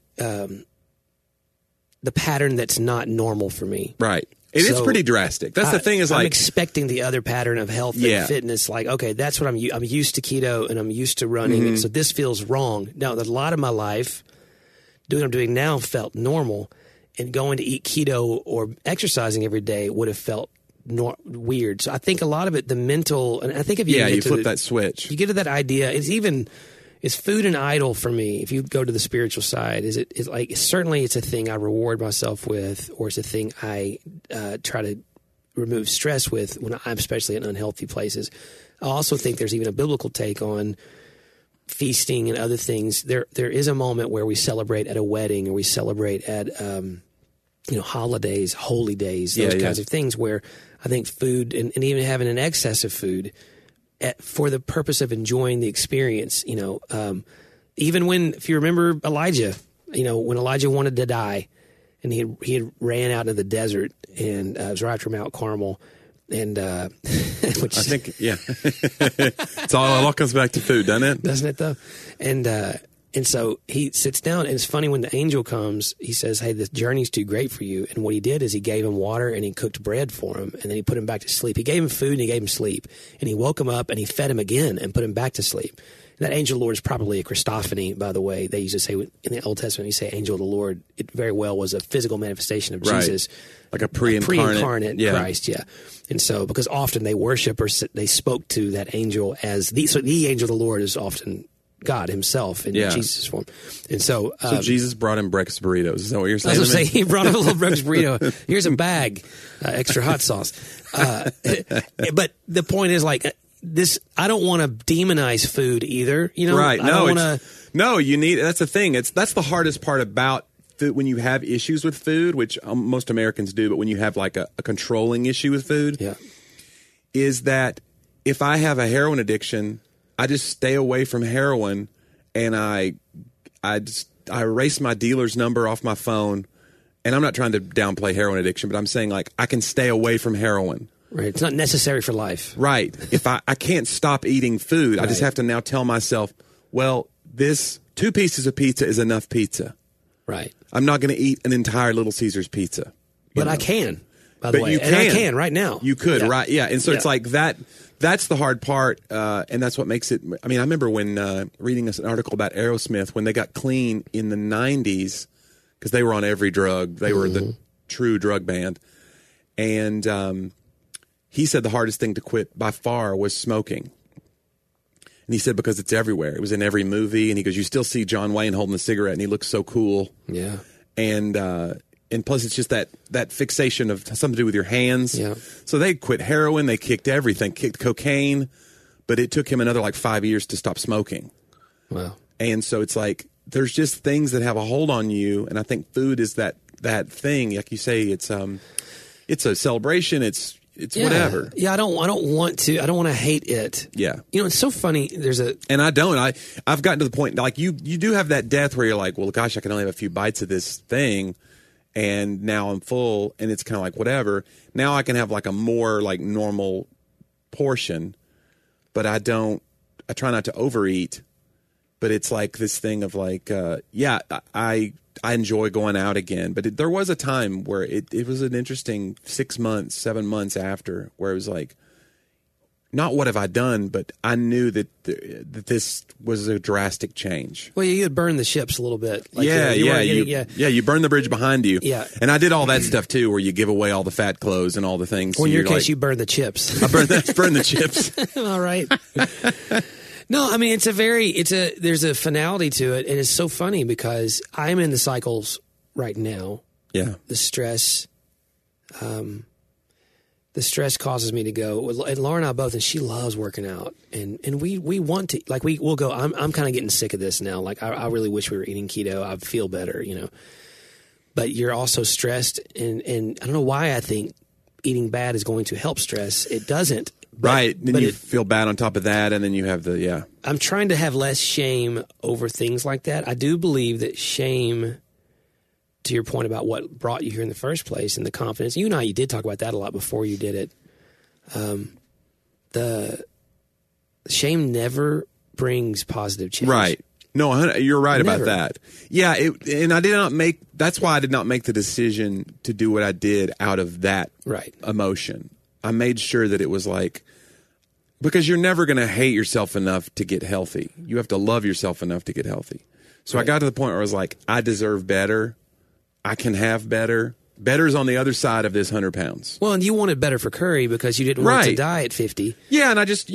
pattern that's not normal for me. Right. It is pretty drastic. That's the thing, is like, I'm expecting the other pattern of health and fitness. Like, okay, that's what I'm used to keto, and I'm used to running, Mm-hmm. and so this feels wrong. Now, a lot of my life, doing what I'm doing now, felt normal, and going to eat keto or exercising every day would have felt weird. So I think a lot of it, the mental, and I think if you flip that switch, you get to that idea. Is food an idol for me? If you go to the spiritual side, is like, certainly it's a thing I reward myself with, or it's a thing I try to remove stress with when I'm especially in unhealthy places. I also think there's even a biblical take on feasting and other things. There is a moment where we celebrate at a wedding, or we celebrate at holidays, holy days, those kinds of things, where I think food and even having an excess of food for the purpose of enjoying the experience, even when, if you remember Elijah, when Elijah wanted to die, and he had ran out into the desert, and it was right after Mount Carmel, and which I think, it's all comes back to food, doesn't it though? And so he sits down, and it's funny when the angel comes, he says, hey, the journey's too great for you. And what he did is he gave him water, and he cooked bread for him, and then he put him back to sleep. He gave him food, and he gave him sleep. And he woke him up, and he fed him again and put him back to sleep. And that angel of the Lord is probably a Christophany, by the way. They used to say in the Old Testament, you say angel of the Lord, it very well was a physical manifestation of Jesus. Like a pre-incarnate Christ, And so, because often they worship, or they spoke to that angel as the angel of the Lord is often God himself in Jesus' form. And so Jesus brought him breakfast burritos. Is that what you're saying? I was saying, he brought him a little breakfast burrito. Here's a bag, extra hot sauce. But the point is, like, this, I don't want to demonize food either. Right. No, you need, that's the thing. That's the hardest part about food, when you have issues with food, which most Americans do, but when you have like a controlling issue with food, is that if I have a heroin addiction, I just stay away from heroin, and I erase my dealer's number off my phone. And I'm not trying to downplay heroin addiction, but I'm saying, like, I can stay away from heroin. Right. It's not necessary for life. Right. If I can't stop eating food, I just have to now tell myself, well, this 2 pieces of pizza is enough pizza. Right. I'm not going to eat an entire Little Caesars pizza. But I can, by the way. You can. And I can right now. You could, right? Yeah. And so it's like that. That's the hard part, and that's what makes it. I mean, I remember when reading an article about Aerosmith when they got clean in the 90s because they were on every drug. They were the true drug band. And he said the hardest thing to quit by far was smoking. And he said because it's everywhere. It was in every movie. And he goes, you still see John Wayne holding a cigarette, and he looks so cool. Yeah. And plus, it's just that fixation of something to do with your hands. Yeah. So they quit heroin. They kicked everything, kicked cocaine. But it took him another 5 years to stop smoking. Wow. And so it's like there's just things that have a hold on you. And I think food is that thing. Like you say, it's a celebration. It's whatever. Yeah, I don't want to hate it. Yeah. You know, it's so funny. And I don't. I've gotten to the point, like, you do have that death where you're like, well, gosh, I can only have a few bites of this thing. And now I'm full, and it's kind of like whatever. Now I can have a more normal portion, but I try not to overeat. But it's like this thing of I enjoy going out again. But there was a time where it was an interesting 6 months, 7 months after, where it was like, not what have I done, but I knew that this was a drastic change. Well, you had burned the ships a little bit. You burn the bridge behind you. Yeah. And I did all that stuff too, where you give away all the fat clothes and all the things. Well, in your case, you burned the chips. I burned the chips. All right. No, I mean, there's a finality to it, and it's so funny because I'm in the cycles right now. Yeah. The stress causes me to go. And Laura and I both, and she loves working out, and we want to, we'll go. I'm kind of getting sick of this now. I really wish we were eating keto. I feel better, But you're also stressed, and I don't know why I think eating bad is going to help stress. It doesn't. Right. Then you feel bad on top of that, and then you have I'm trying to have less shame over things like that. I do believe that shame, to your point about what brought you here in the first place and the confidence, you did talk about that a lot before you did it. The shame never brings positive change. Right. No, you're right Never. about that. Yeah. That's why I did not make the decision to do what I did out of that emotion. I made sure that it was because you're never going to hate yourself enough to get healthy. You have to love yourself enough to get healthy. So I got to the point where I was like, I deserve better. I can have better. Better's on the other side of this 100 pounds. Well, and you wanted better for Curry because you didn't want to die at 50. Yeah, and I just,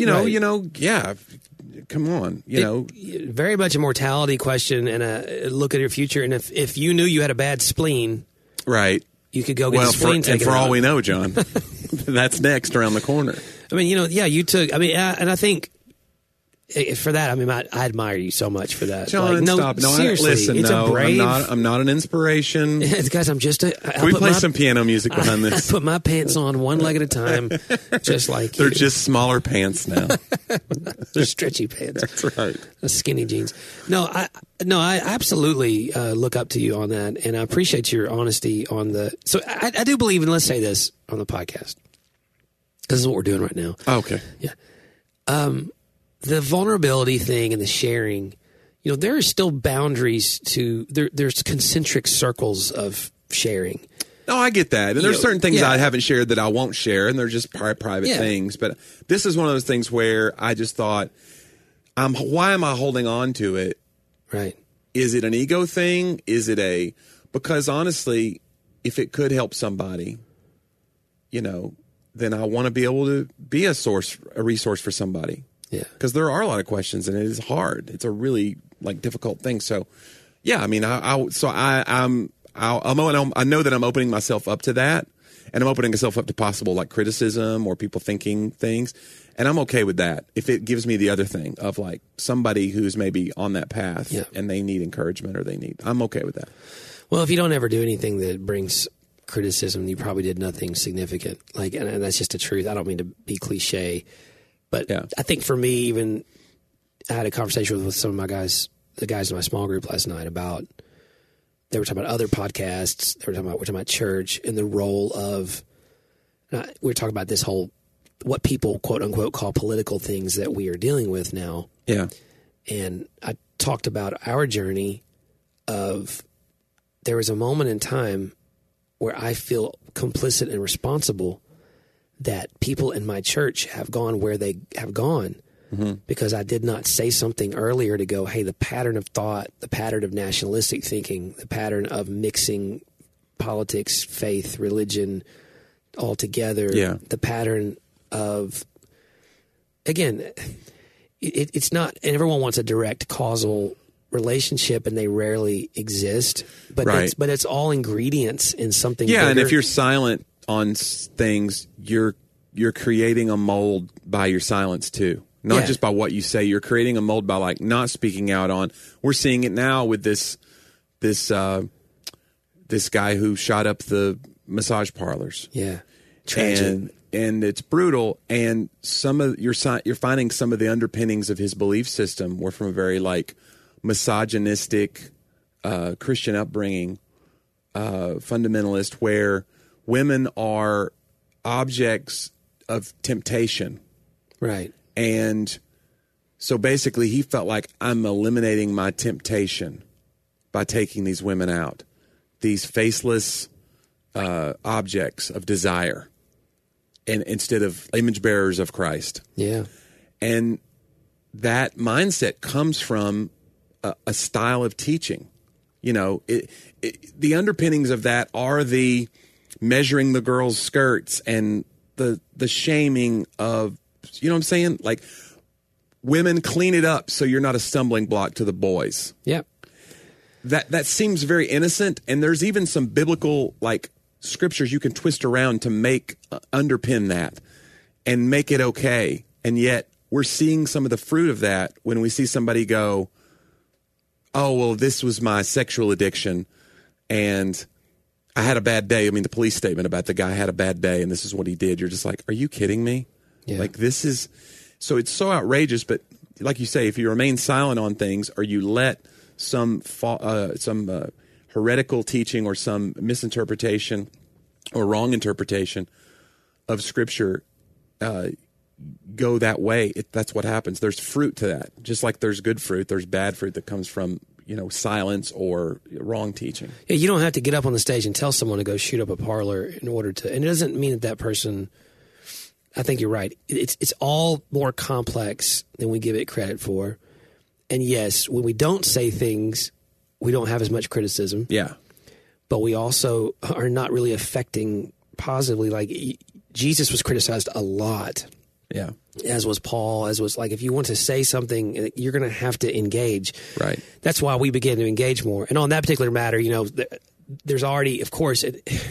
come on, Very much a mortality question and a look at your future. And if you knew you had a bad spleen, right, you could go get the spleen taken out. And for all we know, John, that's next around the corner. I mean, you took, and I think for that, I admire you so much for that. John, stop. No, seriously, listen, it's a brave... I'm not an inspiration. Guys, I'm just a... Can we play some piano music behind this? I put my pants on one leg at a time, just like They're just smaller pants now. They're stretchy pants. That's right. Skinny jeans. No, I absolutely look up to you on that, and I appreciate your honesty on the... So I do believe, and let's say this on the podcast. This is what we're doing right now. Oh, okay. Yeah. The vulnerability thing and the sharing, there are still boundaries to there's concentric circles of sharing. No, I get that. And there's certain things I haven't shared that I won't share, and they're just private things. But this is one of those things where I just thought, why am I holding on to it? Right. Is it an ego thing? Because honestly, if it could help somebody, then I want to be able to be a resource for somebody. Yeah. Because there are a lot of questions, and it is hard. It's a really difficult thing. So, yeah, I know that I'm opening myself up to that, and I'm opening myself up to possible criticism or people thinking things, and I'm okay with that if it gives me the other thing of somebody who's maybe on that path and they need encouragement I'm okay with that. Well, if you don't ever do anything that brings criticism, you probably did nothing significant. And that's just the truth. I don't mean to be cliche. But I think for me, even I had a conversation with some of the guys in my small group last night about, they were talking about other podcasts. We're talking about church and the role of, we were talking about this whole, what people quote unquote call political things that we are dealing with now. Yeah. And I talked about our journey of, there was a moment in time where I feel complicit and responsible that people in my church have gone where they have gone because I did not say something earlier to go, hey, the pattern of thought, the pattern of nationalistic thinking, the pattern of mixing politics, faith, religion all together, the pattern of, again, it's not, and everyone wants a direct causal relationship, and they rarely exist, but it's all ingredients in something bigger. And if you're silent on things, you're creating a mold by your silence too, not just by what you say. You're creating a mold by like not speaking out on. We're seeing it now with this guy who shot up the massage parlors. Tragic. And it's brutal. And you're finding some of the underpinnings of his belief system were from a very like misogynistic Christian upbringing, fundamentalist, where women are objects of temptation. Right. And so basically he felt like, I'm eliminating my temptation by taking these women out, these faceless objects of desire, and instead of image bearers of Christ. Yeah. And that mindset comes from a style of teaching. You know, the underpinnings of that are the measuring the girls' skirts and the shaming of, you know what I'm saying? Like, women, clean it up so you're not a stumbling block to the boys. Yep. That seems very innocent, and there's even some biblical like scriptures you can twist around to make underpin that and make it okay. And yet we're seeing some of the fruit of that when we see somebody go, oh, well, this was my sexual addiction, and I had a bad day. I mean, the police statement about the guy had a bad day, and this is what he did. You're just like, are you kidding me? Yeah. Like, this is, so it's so outrageous. But like you say, if you remain silent on things, or you let some heretical teaching or some misinterpretation or wrong interpretation of Scripture go that way, that's what happens. There's fruit to that. Just like there's good fruit, there's bad fruit that comes from, you know, silence or wrong teaching. Yeah, you don't have to get up on the stage and tell someone to go shoot up a parlor in order to, and it doesn't mean that person, I think you're right. It's all more complex than we give it credit for. And yes, when we don't say things, we don't have as much criticism. Yeah. But we also are not really affecting positively. Like, Jesus was criticized a lot. Yeah. As was Paul, as was, like, if you want to say something, you're going to have to engage. Right. That's why we begin to engage more. And on that particular matter, you know, there's already, of course,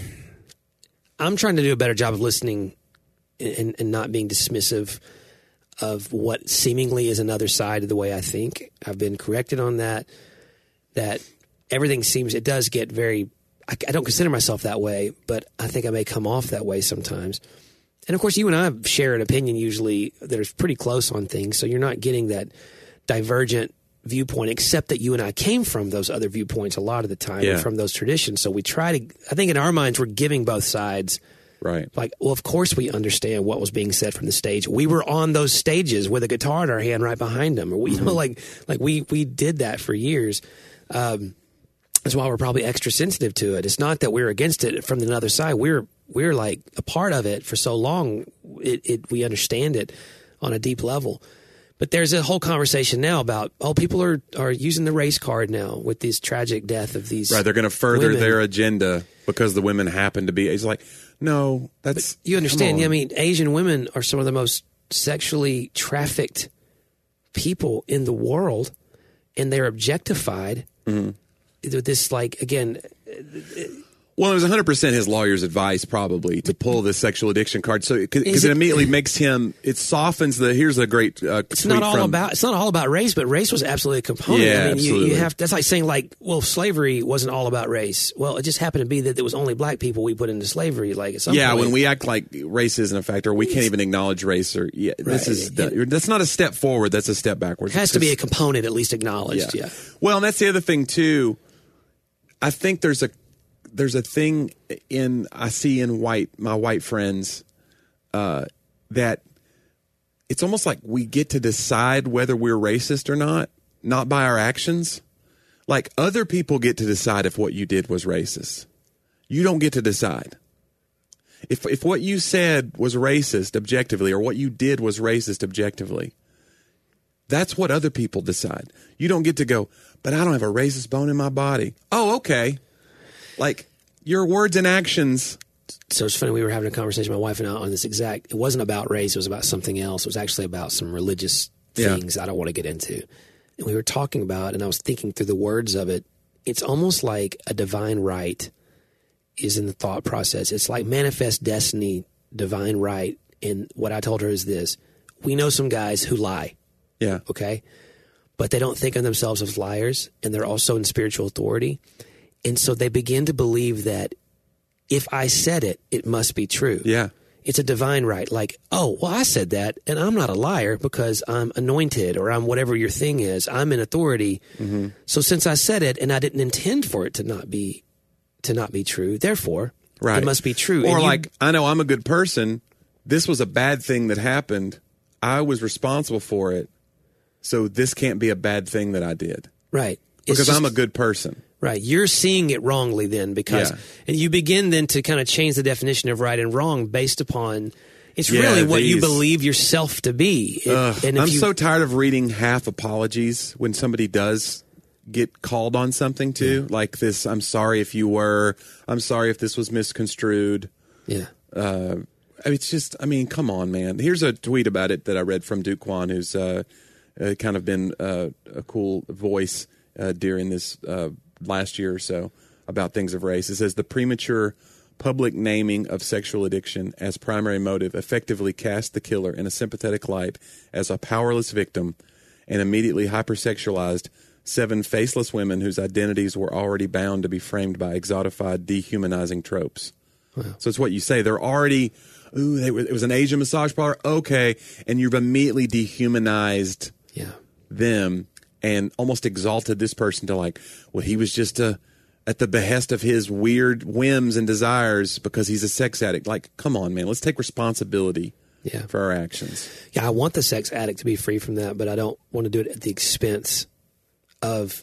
I'm trying to do a better job of listening and not being dismissive of what seemingly is another side of the way I think. I've been corrected on that everything seems, it does get very, I don't consider myself that way, but I think I may come off that way sometimes. And of course, you and I share an opinion usually that is pretty close on things, so you're not getting that divergent viewpoint, except that you and I came from those other viewpoints a lot of the time, and from those traditions. So we try to, I think in our minds, we're giving both sides. Right. Like, well, of course we understand what was being said from the stage. We were on those stages with a guitar in our hand right behind them. Or we, you know, like we did that for years. That's why we're probably extra sensitive to it. It's not that we're against it from the other side. We're like a part of it for so long. We understand it on a deep level. But there's a whole conversation now about, people are using the race card now with this tragic death of these. Right. They're going to further women. their agenda because the women happen to be. It's like, no, that's. But you understand? Yeah, I mean, Asian women are some of the most sexually trafficked people in the world, and they're objectified. Mm-hmm. This, like, again. Well, it was 100% his lawyer's advice, probably, to pull the sexual addiction card. So, because it immediately makes him, it softens the. Here's a great. It's not all about race, but race was absolutely a component. Yeah, I mean, absolutely. you have. That's like saying, like, well, slavery wasn't all about race. Well, it just happened to be that it was only black people we put into slavery. Like, at some point. When we act like race isn't a factor, we can't even acknowledge race. Or this is that's not a step forward. That's a step backwards. It has to be a component at least acknowledged. Yeah. Well, and that's the other thing too. I think there's a thing I see in my white friends that it's almost like we get to decide whether we're racist or not by our actions. Like other people get to decide if what you did was racist. You don't get to decide. If what you said was racist objectively or what you did was racist objectively, that's what other people decide. You don't get to go, but I don't have a racist bone in my body. Oh, okay. Like, your words and actions. So it's funny, we were having a conversation, my wife and I, on this it wasn't about race, it was about something else. It was actually about some religious things I don't want to get into. And we were talking about, and I was thinking through the words of it, it's almost like a divine right is in the thought process. It's like manifest destiny, divine right. And what I told her is this: we know some guys who lie. Yeah. Okay? But they don't think of themselves as liars, and they're also in spiritual authority. And so they begin to believe that if I said it, it must be true. Yeah. It's a divine right. Like, oh, well, I said that, and I'm not a liar because I'm anointed or I'm whatever your thing is. I'm in authority. Mm-hmm. So since I said it and I didn't intend for it to not be true, therefore, it must be true. Or I know I'm a good person. This was a bad thing that happened. I was responsible for it. So this can't be a bad thing that I did. Right. Because I'm a good person. Right. You're seeing it wrongly then and you begin then to kind of change the definition of right and wrong based upon really what you believe yourself to be. I'm so tired of reading half apologies when somebody does get called on something too. Yeah. Like this, I'm sorry if this was misconstrued. Yeah. It's just, come on, man. Here's a tweet about it that I read from Duke Kwan, who's kind of been a cool voice during this last year or so about things of race. It says the premature public naming of sexual addiction as primary motive effectively cast the killer in a sympathetic light as a powerless victim and immediately hypersexualized 7 faceless women whose identities were already bound to be framed by exotified, dehumanizing tropes. Wow. So it's what you say. They're already, it was an Asian massage parlor, okay, and you've immediately dehumanized them and almost exalted this person to like, well, he was just at the behest of his weird whims and desires because he's a sex addict. Like, come on, man, let's take responsibility for our actions. Yeah, I want the sex addict to be free from that, but I don't want to do it at the expense of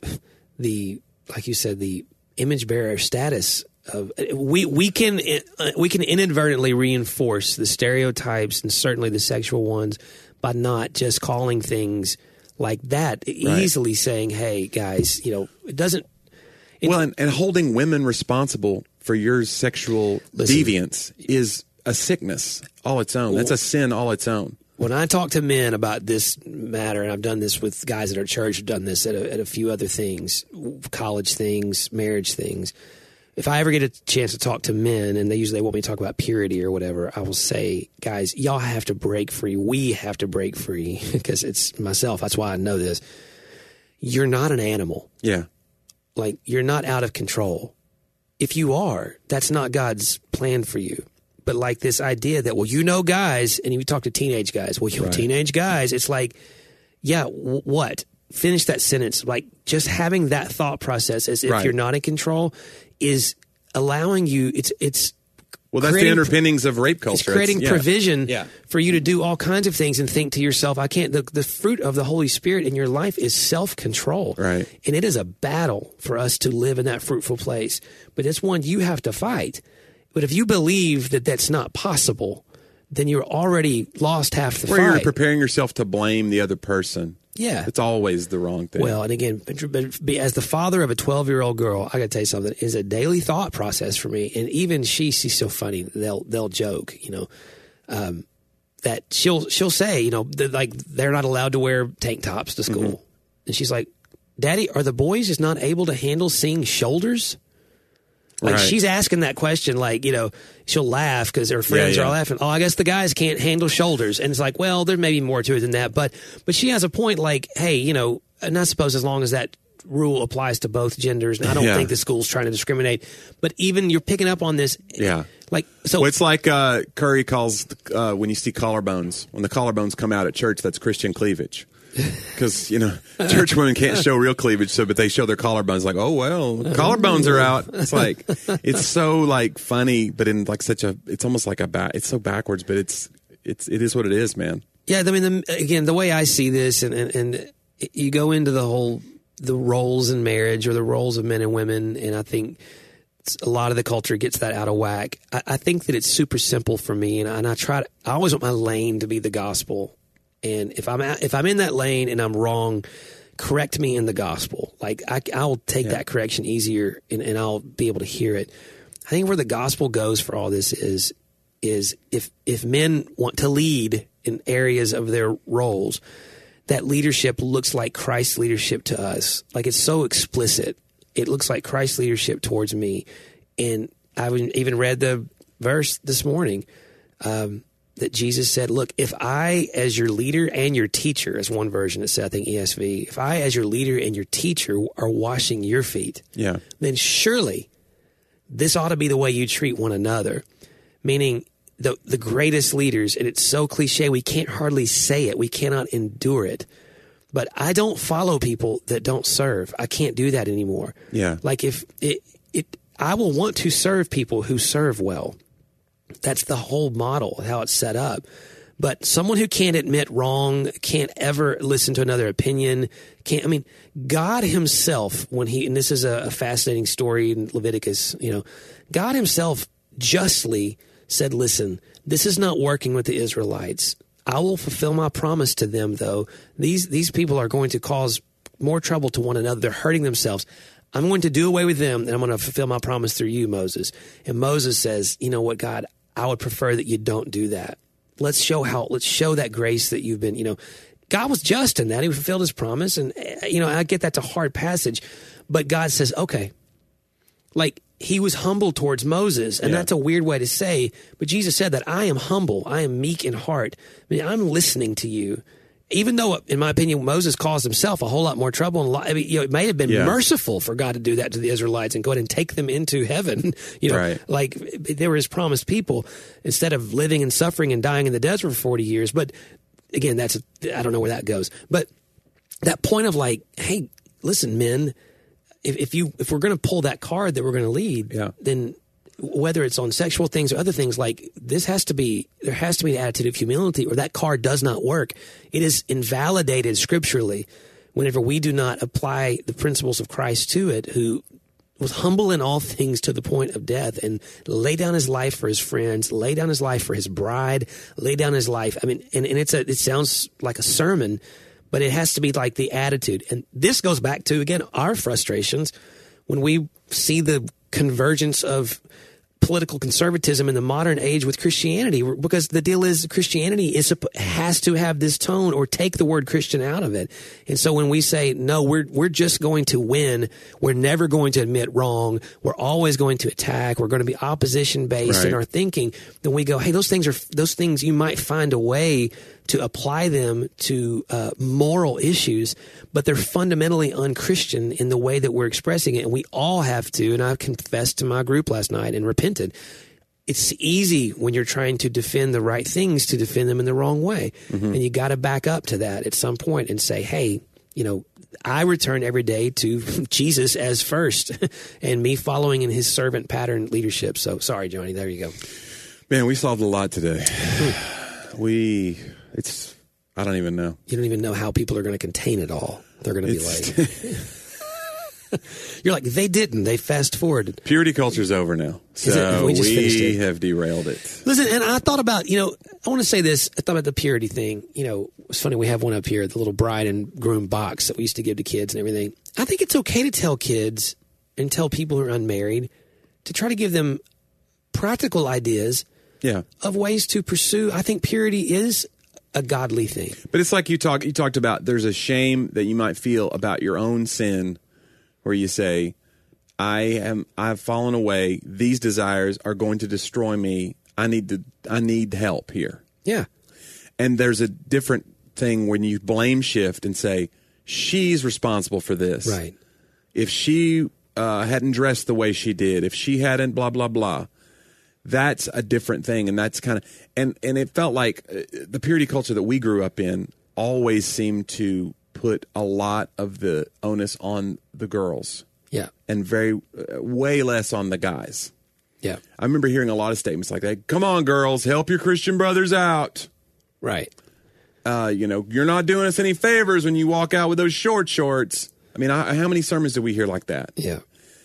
like you said, the image bearer status of we can inadvertently reinforce the stereotypes and certainly the sexual ones by not just calling things like that, easily saying, hey, guys, it doesn't. And holding women responsible for your sexual deviance is a sickness all its own. That's a sin all its own. When I talk to men about this matter, and I've done this with guys at our church, I've done this at a few other things, college things, marriage things. If I ever get a chance to talk to men, and they usually want me to talk about purity or whatever, I will say, guys, y'all have to break free. We have to break free because it's myself. That's why I know this. You're not an animal. Yeah. Like, you're not out of control. If you are, that's not God's plan for you. But like this idea that, well, guys, and you talk to teenage guys, teenage guys, it's like, what? Finish that sentence. Like, just having that thought process as if you're not in control is allowing you, it's well, that's the underpinnings of rape culture. It's creating provision for you to do all kinds of things and think to yourself, the fruit of the Holy Spirit in your life is self-control. Right. And it is a battle for us to live in that fruitful place. But it's one you have to fight. But if you believe that that's not possible, then you're already lost half the fight. You're preparing yourself to blame the other person. Yeah. It's always the wrong thing. Well, and again, as the father of a 12-year-old girl, I got to tell you something. It's a daily thought process for me. And even she's so funny. They'll joke, that she'll say, like they're not allowed to wear tank tops to school. Mm-hmm. And she's like, Daddy, are the boys just not able to handle seeing shoulders? Like Right. she's asking that question, like, she'll laugh because her friends are laughing. Oh, I guess the guys can't handle shoulders. And it's like, well, there may be more to it than that. But she has a point like, hey, and I suppose as long as that rule applies to both genders, and I don't think the school's trying to discriminate. But even you're picking up on this. Yeah. Like, so. Well, it's like Curry calls when you see collarbones. When the collarbones come out at church, that's Christian cleavage. Because, church women can't show real cleavage, but they show their collarbones like, oh, well, collarbones are out. It's like, it's so like funny, but in like it's almost like it's so backwards, but it is what it is, man. Yeah. I mean, again, the way I see this and you go into the roles in marriage or the roles of men and women, and I think a lot of the culture gets that out of whack. I think that it's super simple for me, and I always want my lane to be the gospel. And if I'm in that lane and I'm wrong, correct me in the gospel. Like I'll take that correction easier and I'll be able to hear it. I think where the gospel goes for all this is if men want to lead in areas of their roles, that leadership looks like Christ's leadership to us. Like it's so explicit. It looks like Christ's leadership towards me. And I even read the verse this morning, that Jesus said, look, if I, as your leader and your teacher, as one version it said, I think ESV, if I, as your leader and your teacher, are washing your feet, then surely this ought to be the way you treat one another. Meaning the greatest leaders, and it's so cliche, we can't hardly say it. We cannot endure it. But I don't follow people that don't serve. I can't do that anymore. Yeah. Like I will want to serve people who serve well. That's the whole model, how it's set up. But someone who can't admit wrong, can't ever listen to another opinion, God himself, and this is a fascinating story in Leviticus, God himself justly said, listen, this is not working with the Israelites. I will fulfill my promise to them, though. These people are going to cause more trouble to one another. They're hurting themselves. I'm going to do away with them, and I'm going to fulfill my promise through you, Moses. And Moses says, you know what, God, I would prefer that you don't do that. Let's show that grace that you've been, God was just in that. He fulfilled his promise. And, I get that's a hard passage, but God says, okay, like he was humble towards Moses. And that's a weird way to say, but Jesus said that I am humble. I am meek in heart. I'm listening to you. Even though, in my opinion, Moses caused himself a whole lot more trouble. And it may have been merciful for God to do that to the Israelites and go ahead and take them into heaven. Like they were his promised people instead of living and suffering and dying in the desert for 40 years. But again, I don't know where that goes. But that point of like, hey, listen, men, if we're going to pull that card that we're going to lead, then whether it's on sexual things or other things, like there has to be an attitude of humility, or that card does not work. It is invalidated scripturally whenever we do not apply the principles of Christ to it, who was humble in all things to the point of death and lay down his life for his friends, lay down his life for his bride, lay down his life. And it sounds like a sermon, but it has to be like the attitude. And this goes back to, again, our frustrations when we see the convergence of political conservatism in the modern age with Christianity, because the deal is Christianity has to have this tone or take the word Christian out of it. And so when we say, no, we're just going to win, we're never going to admit wrong, we're always going to attack, we're going to be opposition based in our thinking, then we go, hey, those things you might find a way to apply them to moral issues, but they're fundamentally unchristian in the way that we're expressing it. And we all have to, and I confessed to my group last night and repented. It's easy when you're trying to defend the right things to defend them in the wrong way. Mm-hmm. And you got to back up to that at some point and say, hey, I return every day to Jesus as first and me following in his servant pattern leadership. So sorry, Johnny, there you go. Man, we solved a lot today. I don't even know. You don't even know how people are going to contain it all. They're going to be like, you're like, they didn't. They fast forwarded. Purity culture's over now. So we have derailed it. Listen, and I thought about, I want to say this. I thought about the purity thing. It's funny. We have one up here, the little bride and groom box that we used to give to kids and everything. I think it's okay to tell kids and tell people who are unmarried to try to give them practical ideas of ways to pursue. I think purity is a godly thing. But it's like you talked about, there's a shame that you might feel about your own sin where you say, I've fallen away. These desires are going to destroy me. I need help here. Yeah. And there's a different thing when you blame shift and say, she's responsible for this. Right. If she hadn't dressed the way she did, if she hadn't blah, blah, blah, that's a different thing. And that's kind of, and it felt like the purity culture that we grew up in always seemed to put a lot of the onus on the girls. Yeah. And way less on the guys. Yeah. I remember hearing a lot of statements like that. Come on, girls, help your Christian brothers out. Right. You're not doing us any favors when you walk out with those shorts. I mean, how many sermons did we hear like that? Yeah.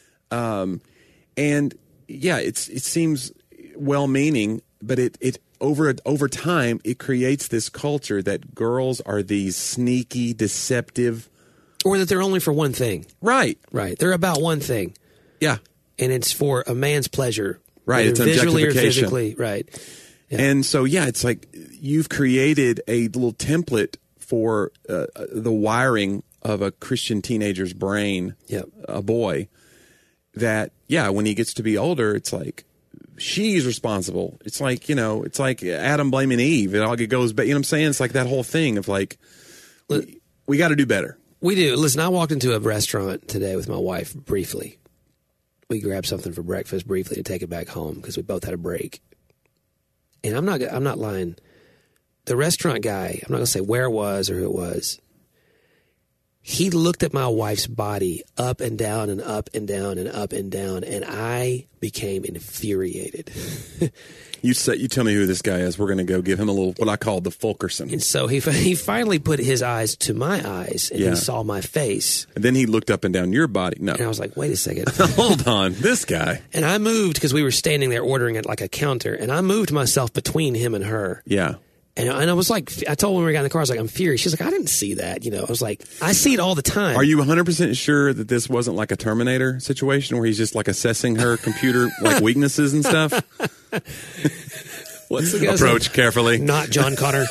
And yeah, it seems well-meaning, but it over time it creates this culture that girls are these sneaky, deceptive, or that they're only for one thing. Right. Right. They're about one thing. Yeah. And it's for a man's pleasure. Right. It's visually or objectification. physically. Right. Yeah. And so, yeah, it's like you've created a little template for the wiring of a Christian teenager's brain, yep. A boy, that, yeah, when he gets to be older, it's like she's responsible. It's like, it's like Adam blaming Eve. It goes back. You know what I'm saying? It's like that whole thing of like, we got to do better. We do. Listen, I walked into a restaurant today with my wife briefly. We grabbed something for breakfast briefly to take it back home because we both had a break. And I'm not lying. The restaurant guy, I'm not going to say where it was or who it was. He looked at my wife's body up and down and up and down and up and down, and I became infuriated. You tell me who this guy is. We're going to go give him a little, what I call the Fulkerson. And so he finally put his eyes to my eyes, and he saw my face. And then he looked up and down your body. No. And I was like, wait a second. Hold on. This guy. And I moved because we were standing there ordering at like a counter, and I moved myself between him and her. Yeah. And I was like, I told her when we got in the car, I was like, I'm furious. She's like, I didn't see that. I was like, I see it all the time. Are you 100% sure that this wasn't like a Terminator situation where he's just like assessing her computer like weaknesses and stuff? What's the guy's approach name? Carefully? Not John Connor.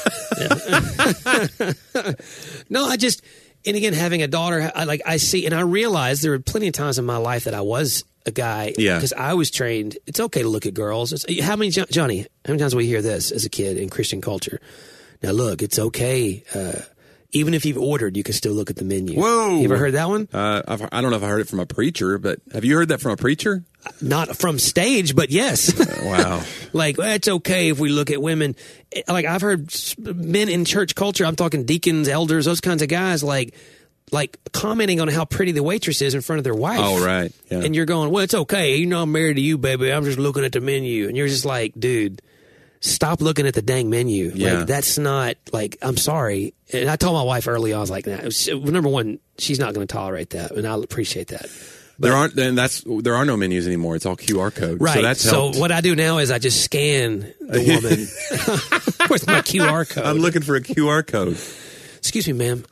No, and again, having a daughter, I see, and I realize there were plenty of times in my life that I was a guy. Yeah. Because I was trained, it's okay to look at girls. Johnny, how many times we hear this as a kid in Christian culture? Now, look, it's okay. Even if you've ordered, you can still look at the menu. Whoa. You ever heard that one? I don't know if I heard it from a preacher, but have you heard that from a preacher? Not from stage, but yes. Wow. Like, well, it's okay if we look at women. Like, I've heard men in church culture, I'm talking deacons, elders, those kinds of guys, like commenting on how pretty the waitress is in front of their wife. Oh, right. Yeah. And you're going, well, it's okay. I'm married to you, baby. I'm just looking at the menu. And you're just like, dude, stop looking at the dang menu. Yeah. Like, that's not, like, I'm sorry. And I told my wife early, I was like, nah, number one, she's not going to tolerate that. And I'll appreciate that. But, there are no menus anymore. It's all QR code. Right. So that's helped. So what I do now is I just scan the woman with my QR code. I'm looking for a QR code. Excuse me, ma'am.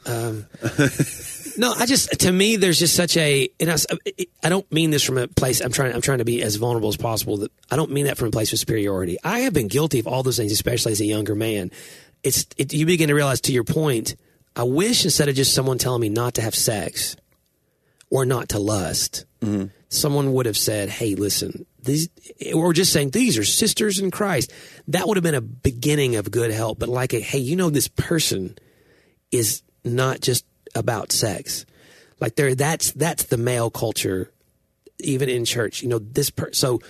No, to me, there's just such a, and I don't mean this from a place, I'm trying to be as vulnerable as possible. I don't mean that from a place of superiority. I have been guilty of all those things, especially as a younger man. You begin to realize, to your point, I wish instead of just someone telling me not to have sex or not to lust, mm-hmm. someone would have said, hey, listen, or just saying, these are sisters in Christ. That would have been a beginning of good help. But like, hey, this person is not just about sex. Like that's the male culture, even in church. So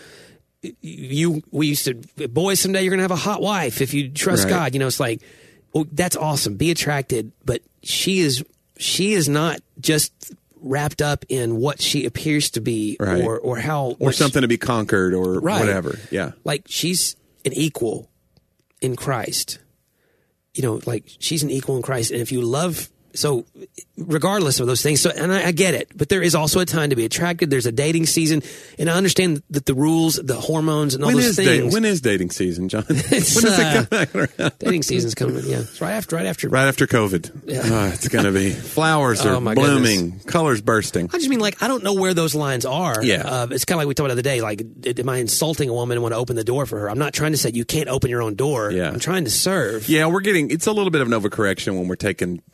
we used to, boys, someday you're going to have a hot wife if you trust right. God. It's like, well, that's awesome. Be attracted, but she is not just wrapped up in what she appears to be, right. or how, or something to be conquered, or right. whatever. Yeah, like she's an equal in Christ. Like she's an equal in Christ, and if you love. So regardless of those things, and I get it, but there is also a time to be attracted. There's a dating season, and I understand that the rules, the hormones, and all those things. When is dating season, John? When does it come back around? Dating season's coming. Yeah, it's right after COVID. Yeah. It's going to be flowers are blooming, goodness. Colors bursting. I just mean, like, I don't know where those lines are. Yeah, it's kind of like we talked about the other day. Like, am I insulting a woman and want to open the door for her? I'm not trying to say you can't open your own door. Yeah, I'm trying to serve. Yeah, it's a little bit of an overcorrection when we're taking chivalry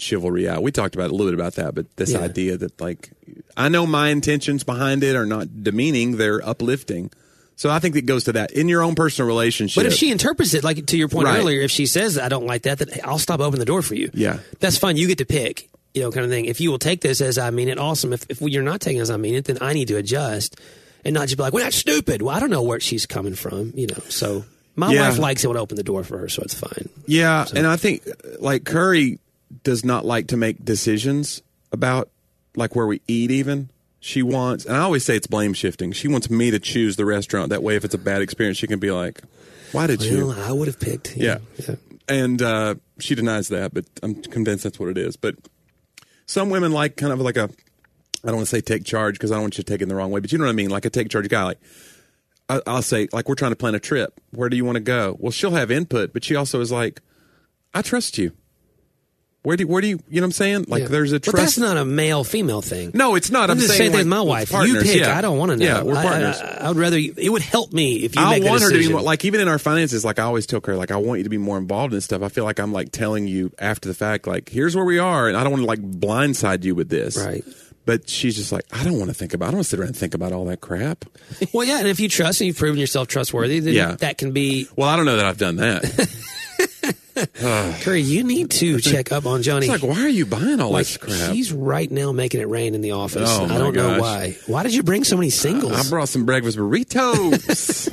yeah, we talked about a little bit about that, but this idea that, like, I know my intentions behind it are not demeaning, they're uplifting. So I think it goes to that in your own personal relationship. But if she interprets it, like to your point earlier, if she says, I don't like that, then I'll stop opening the door for you. Yeah. That's fine. You get to pick, kind of thing. If you will take this as I mean it, awesome. If you're not taking it as I mean it, then I need to adjust and not just be like, well, that's stupid. Well, I don't know where she's coming from, So my wife likes it when I open the door for her, so it's fine. Yeah, and I think, like, Curry does not like to make decisions about, like, where we eat even. She wants, and I always say it's blame shifting. She wants me to choose the restaurant. That way, if it's a bad experience, she can be like, why did you? I would have picked. Yeah. And she denies that, but I'm convinced that's what it is. But some women like kind of like I don't want to say take charge because I don't want you to take it in the wrong way, but you know what I mean? Like a take charge guy. Like I'll say, like, we're trying to plan a trip. Where do you want to go? Well, she'll have input, but she also is like, I trust you. Where do you know what I'm saying? Like, there's a trust. But that's not a male-female thing. No, it's not. I'm just saying, saying with my wife. You pick. I don't want to know. Yeah, we're partners. I would rather. It would help me if you make the decision. I want her to be more, like, even in our finances, like, I always tell her, like, I want you to be more involved in stuff. I feel like I'm, like, telling you after the fact, like, here's where we are, and I don't want to, like, blindside you with this. Right. But she's just like, I don't want to sit around and think about all that crap. Well, yeah, and if you trust and you've proven yourself trustworthy, then that can be. Well, I don't know that I've done that. Curry, you need to check up on Johnny. It's like, why are you buying all this crap? He's right now making it rain in the office. Oh, I don't know why. Why did you bring so many singles? I brought some breakfast burritos.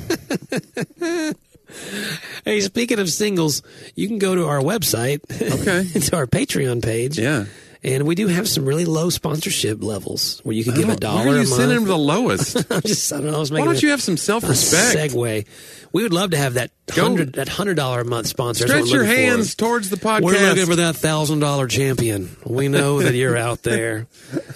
Hey, speaking of singles, you can go to our website. Okay. To our Patreon page. Yeah. And we do have some really low sponsorship levels where you can give $1 a month. Why are you sending them to the lowest? I don't know. Why don't you have some self-respect? Segue. We would love to have that $100 a month sponsor. Stretch your hands towards the podcast. We're looking for that $1,000 champion. We know that you're out there.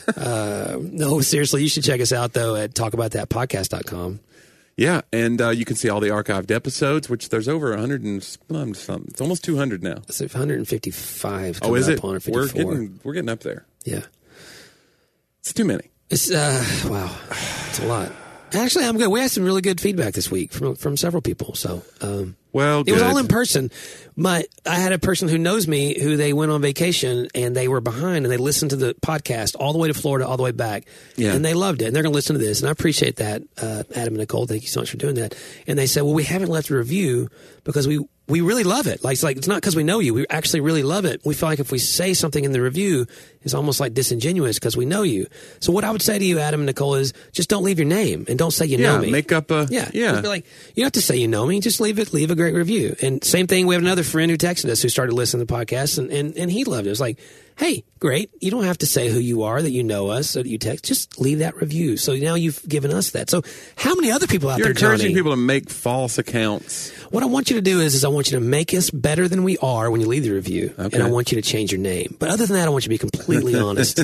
No, seriously, you should check us out, though, at talkaboutthatpodcast.com. Yeah, and you can see all the archived episodes, which there's over 100 and something. It's almost 200 now. It's 155. Oh, is it? 154. We're getting up there. Yeah. It's too many. It's wow. It's a lot. Actually, I'm good. We had some really good feedback this week from several people. So, well, good. It was all in person. I had a person who knows me who they went on vacation and they were behind and they listened to the podcast all the way to Florida, all the way back. Yeah. And they loved it. And they're going to listen to this. And I appreciate that, Adam and Nicole. Thank you so much for doing that. And they said, well, we haven't left a review because we really love it. Like, it's not because we know you. We actually really love it. We feel like if we say something in the review, it's almost like disingenuous because we know you. So what I would say to you, Adam and Nicole, is just don't leave your name and don't say you know me. Make up a... Yeah. Just be like, you don't have to say you know me. Just leave a great review. And same thing, we have another friend who texted us who started listening to the podcast and he loved it. It was like, hey, great. You don't have to say who you are, that you know us, so that you text. Just leave that review. So now you've given us that. So how many other people out there, Johnny? You're encouraging people to make false accounts. What I want you to do is I want you to make us better than we are when you leave the review. Okay. And I want you to change your name. But other than that, I want you to be completely honest.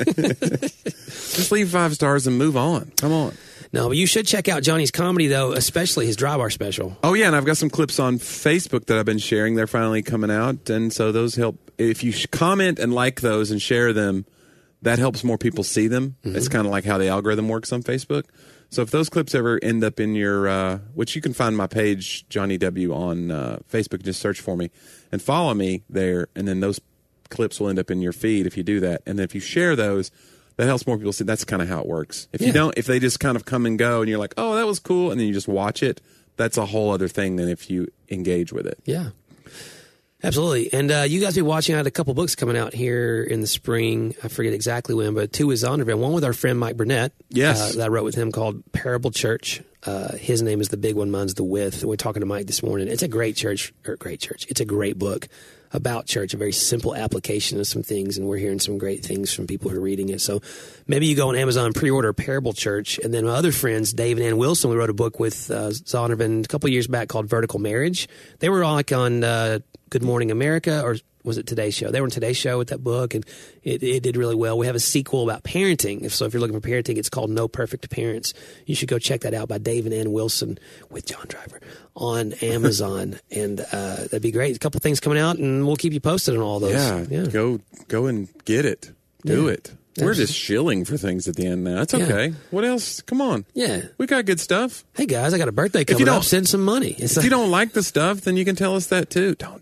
Just leave 5 stars and move on. Come on. No, but you should check out Johnny's comedy, though, especially his Dry Bar special. Oh, yeah, and I've got some clips on Facebook that I've been sharing. They're finally coming out, and so those help. If you comment and like those and share them, that helps more people see them. Mm-hmm. It's kind of like how the algorithm works on Facebook. So if those clips ever end up in your, which you can find my page, Johnny W, on Facebook, just search for me and follow me there, and then those clips will end up in your feed if you do that. And then if you share those, that helps more people see. That's kind of how it works. If you don't, if they just kind of come and go and you're like, oh, that was cool, and then you just watch it, that's a whole other thing than if you engage with it. Yeah. Absolutely. And you guys be watching. I had a couple books coming out here in the spring. I forget exactly when, but 2 is on there. One with our friend Mike Burnett. Yes. That I wrote with him called Parable Church. His name is The Big One, mine's The Width. And we're talking to Mike this morning. It's a great church. It's a great book about church, a very simple application of some things, and we're hearing some great things from people who are reading it. So maybe you go on Amazon and pre-order Parable Church. And then my other friends, Dave and Ann Wilson, we wrote a book with Zondervan a couple years back called Vertical Marriage. They were all like on Good Morning America, or was it Today's Show? They were on Today's Show with that book, and it did really well. We have a sequel about parenting. So if you're looking for parenting, it's called No Perfect Parents. You should go check that out by Dave and Ann Wilson with John Driver on Amazon. And that'd be great. A couple things coming out, and we'll keep you posted on all those. Yeah. Go and get it. Do it. We're just shilling for things at the end now. That's okay. Yeah. What else? Come on. Yeah. We got good stuff. Hey, guys, I got a birthday coming up. Send some money. If you don't like the stuff, then you can tell us that, too. Don't do that.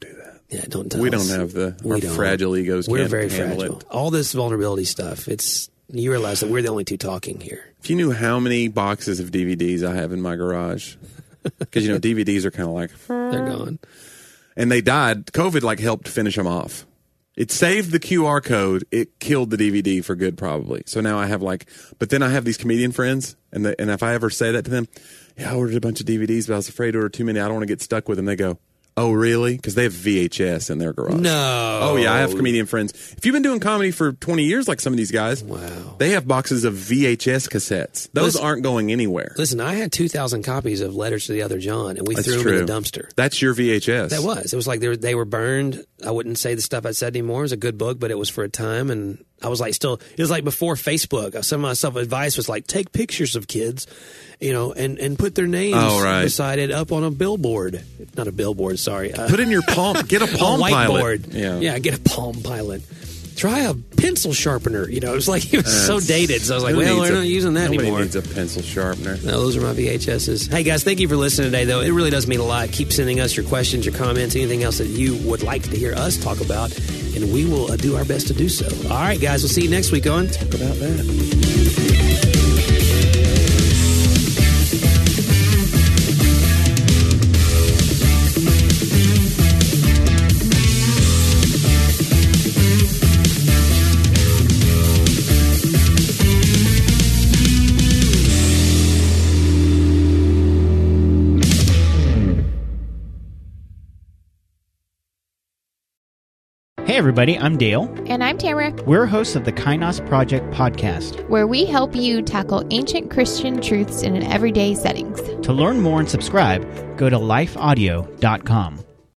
Yeah, don't tell We us. don't have We our don't. fragile egos. We're can't very handle fragile. it. All this vulnerability stuff, you realize that we're the only two talking here. If you knew how many boxes of DVDs I have in my garage, because DVDs are kind of like They're gone. and they died. COVID helped finish them off. It saved the QR code. It killed the DVD for good, probably. So now I have but then I have these comedian friends, and if I ever say that to them, yeah, I ordered a bunch of DVDs, but I was afraid to order too many. I don't want to get stuck with them. They go, oh, really? Because they have VHS in their garage. No. Oh, yeah, I have comedian friends. If you've been doing comedy for 20 years, like some of these guys, wow, they have boxes of VHS cassettes. Those aren't going anywhere. Listen, I had 2,000 copies of Letters to the Other John, and we threw them in the dumpster. That's your VHS. That was. It was like they were burned. I wouldn't say the stuff I said anymore. It was a good book, but it was for a time, and I was it was like before Facebook. Some of my self-advice was take pictures of kids, and put their names beside it up on a billboard. Not a billboard, sorry. Put in your palm. Get a Palm Pilot. Yeah, get a Palm Pilot. Try a pencil sharpener. It was so dated. So I was like, well, we're not using that anymore. Nobody needs a pencil sharpener. No, those are my VHSs. Hey, guys, thank you for listening today, though. It really does mean a lot. Keep sending us your questions, your comments, anything else that you would like to hear us talk about, and we will do our best to do so. All right, guys, we'll see you next week on Talk About That. Hey everybody, I'm Dale. And I'm Tamara. We're hosts of the Kainos Project podcast, where we help you tackle ancient Christian truths in an everyday settings. To learn more and subscribe, go to lifeaudio.com.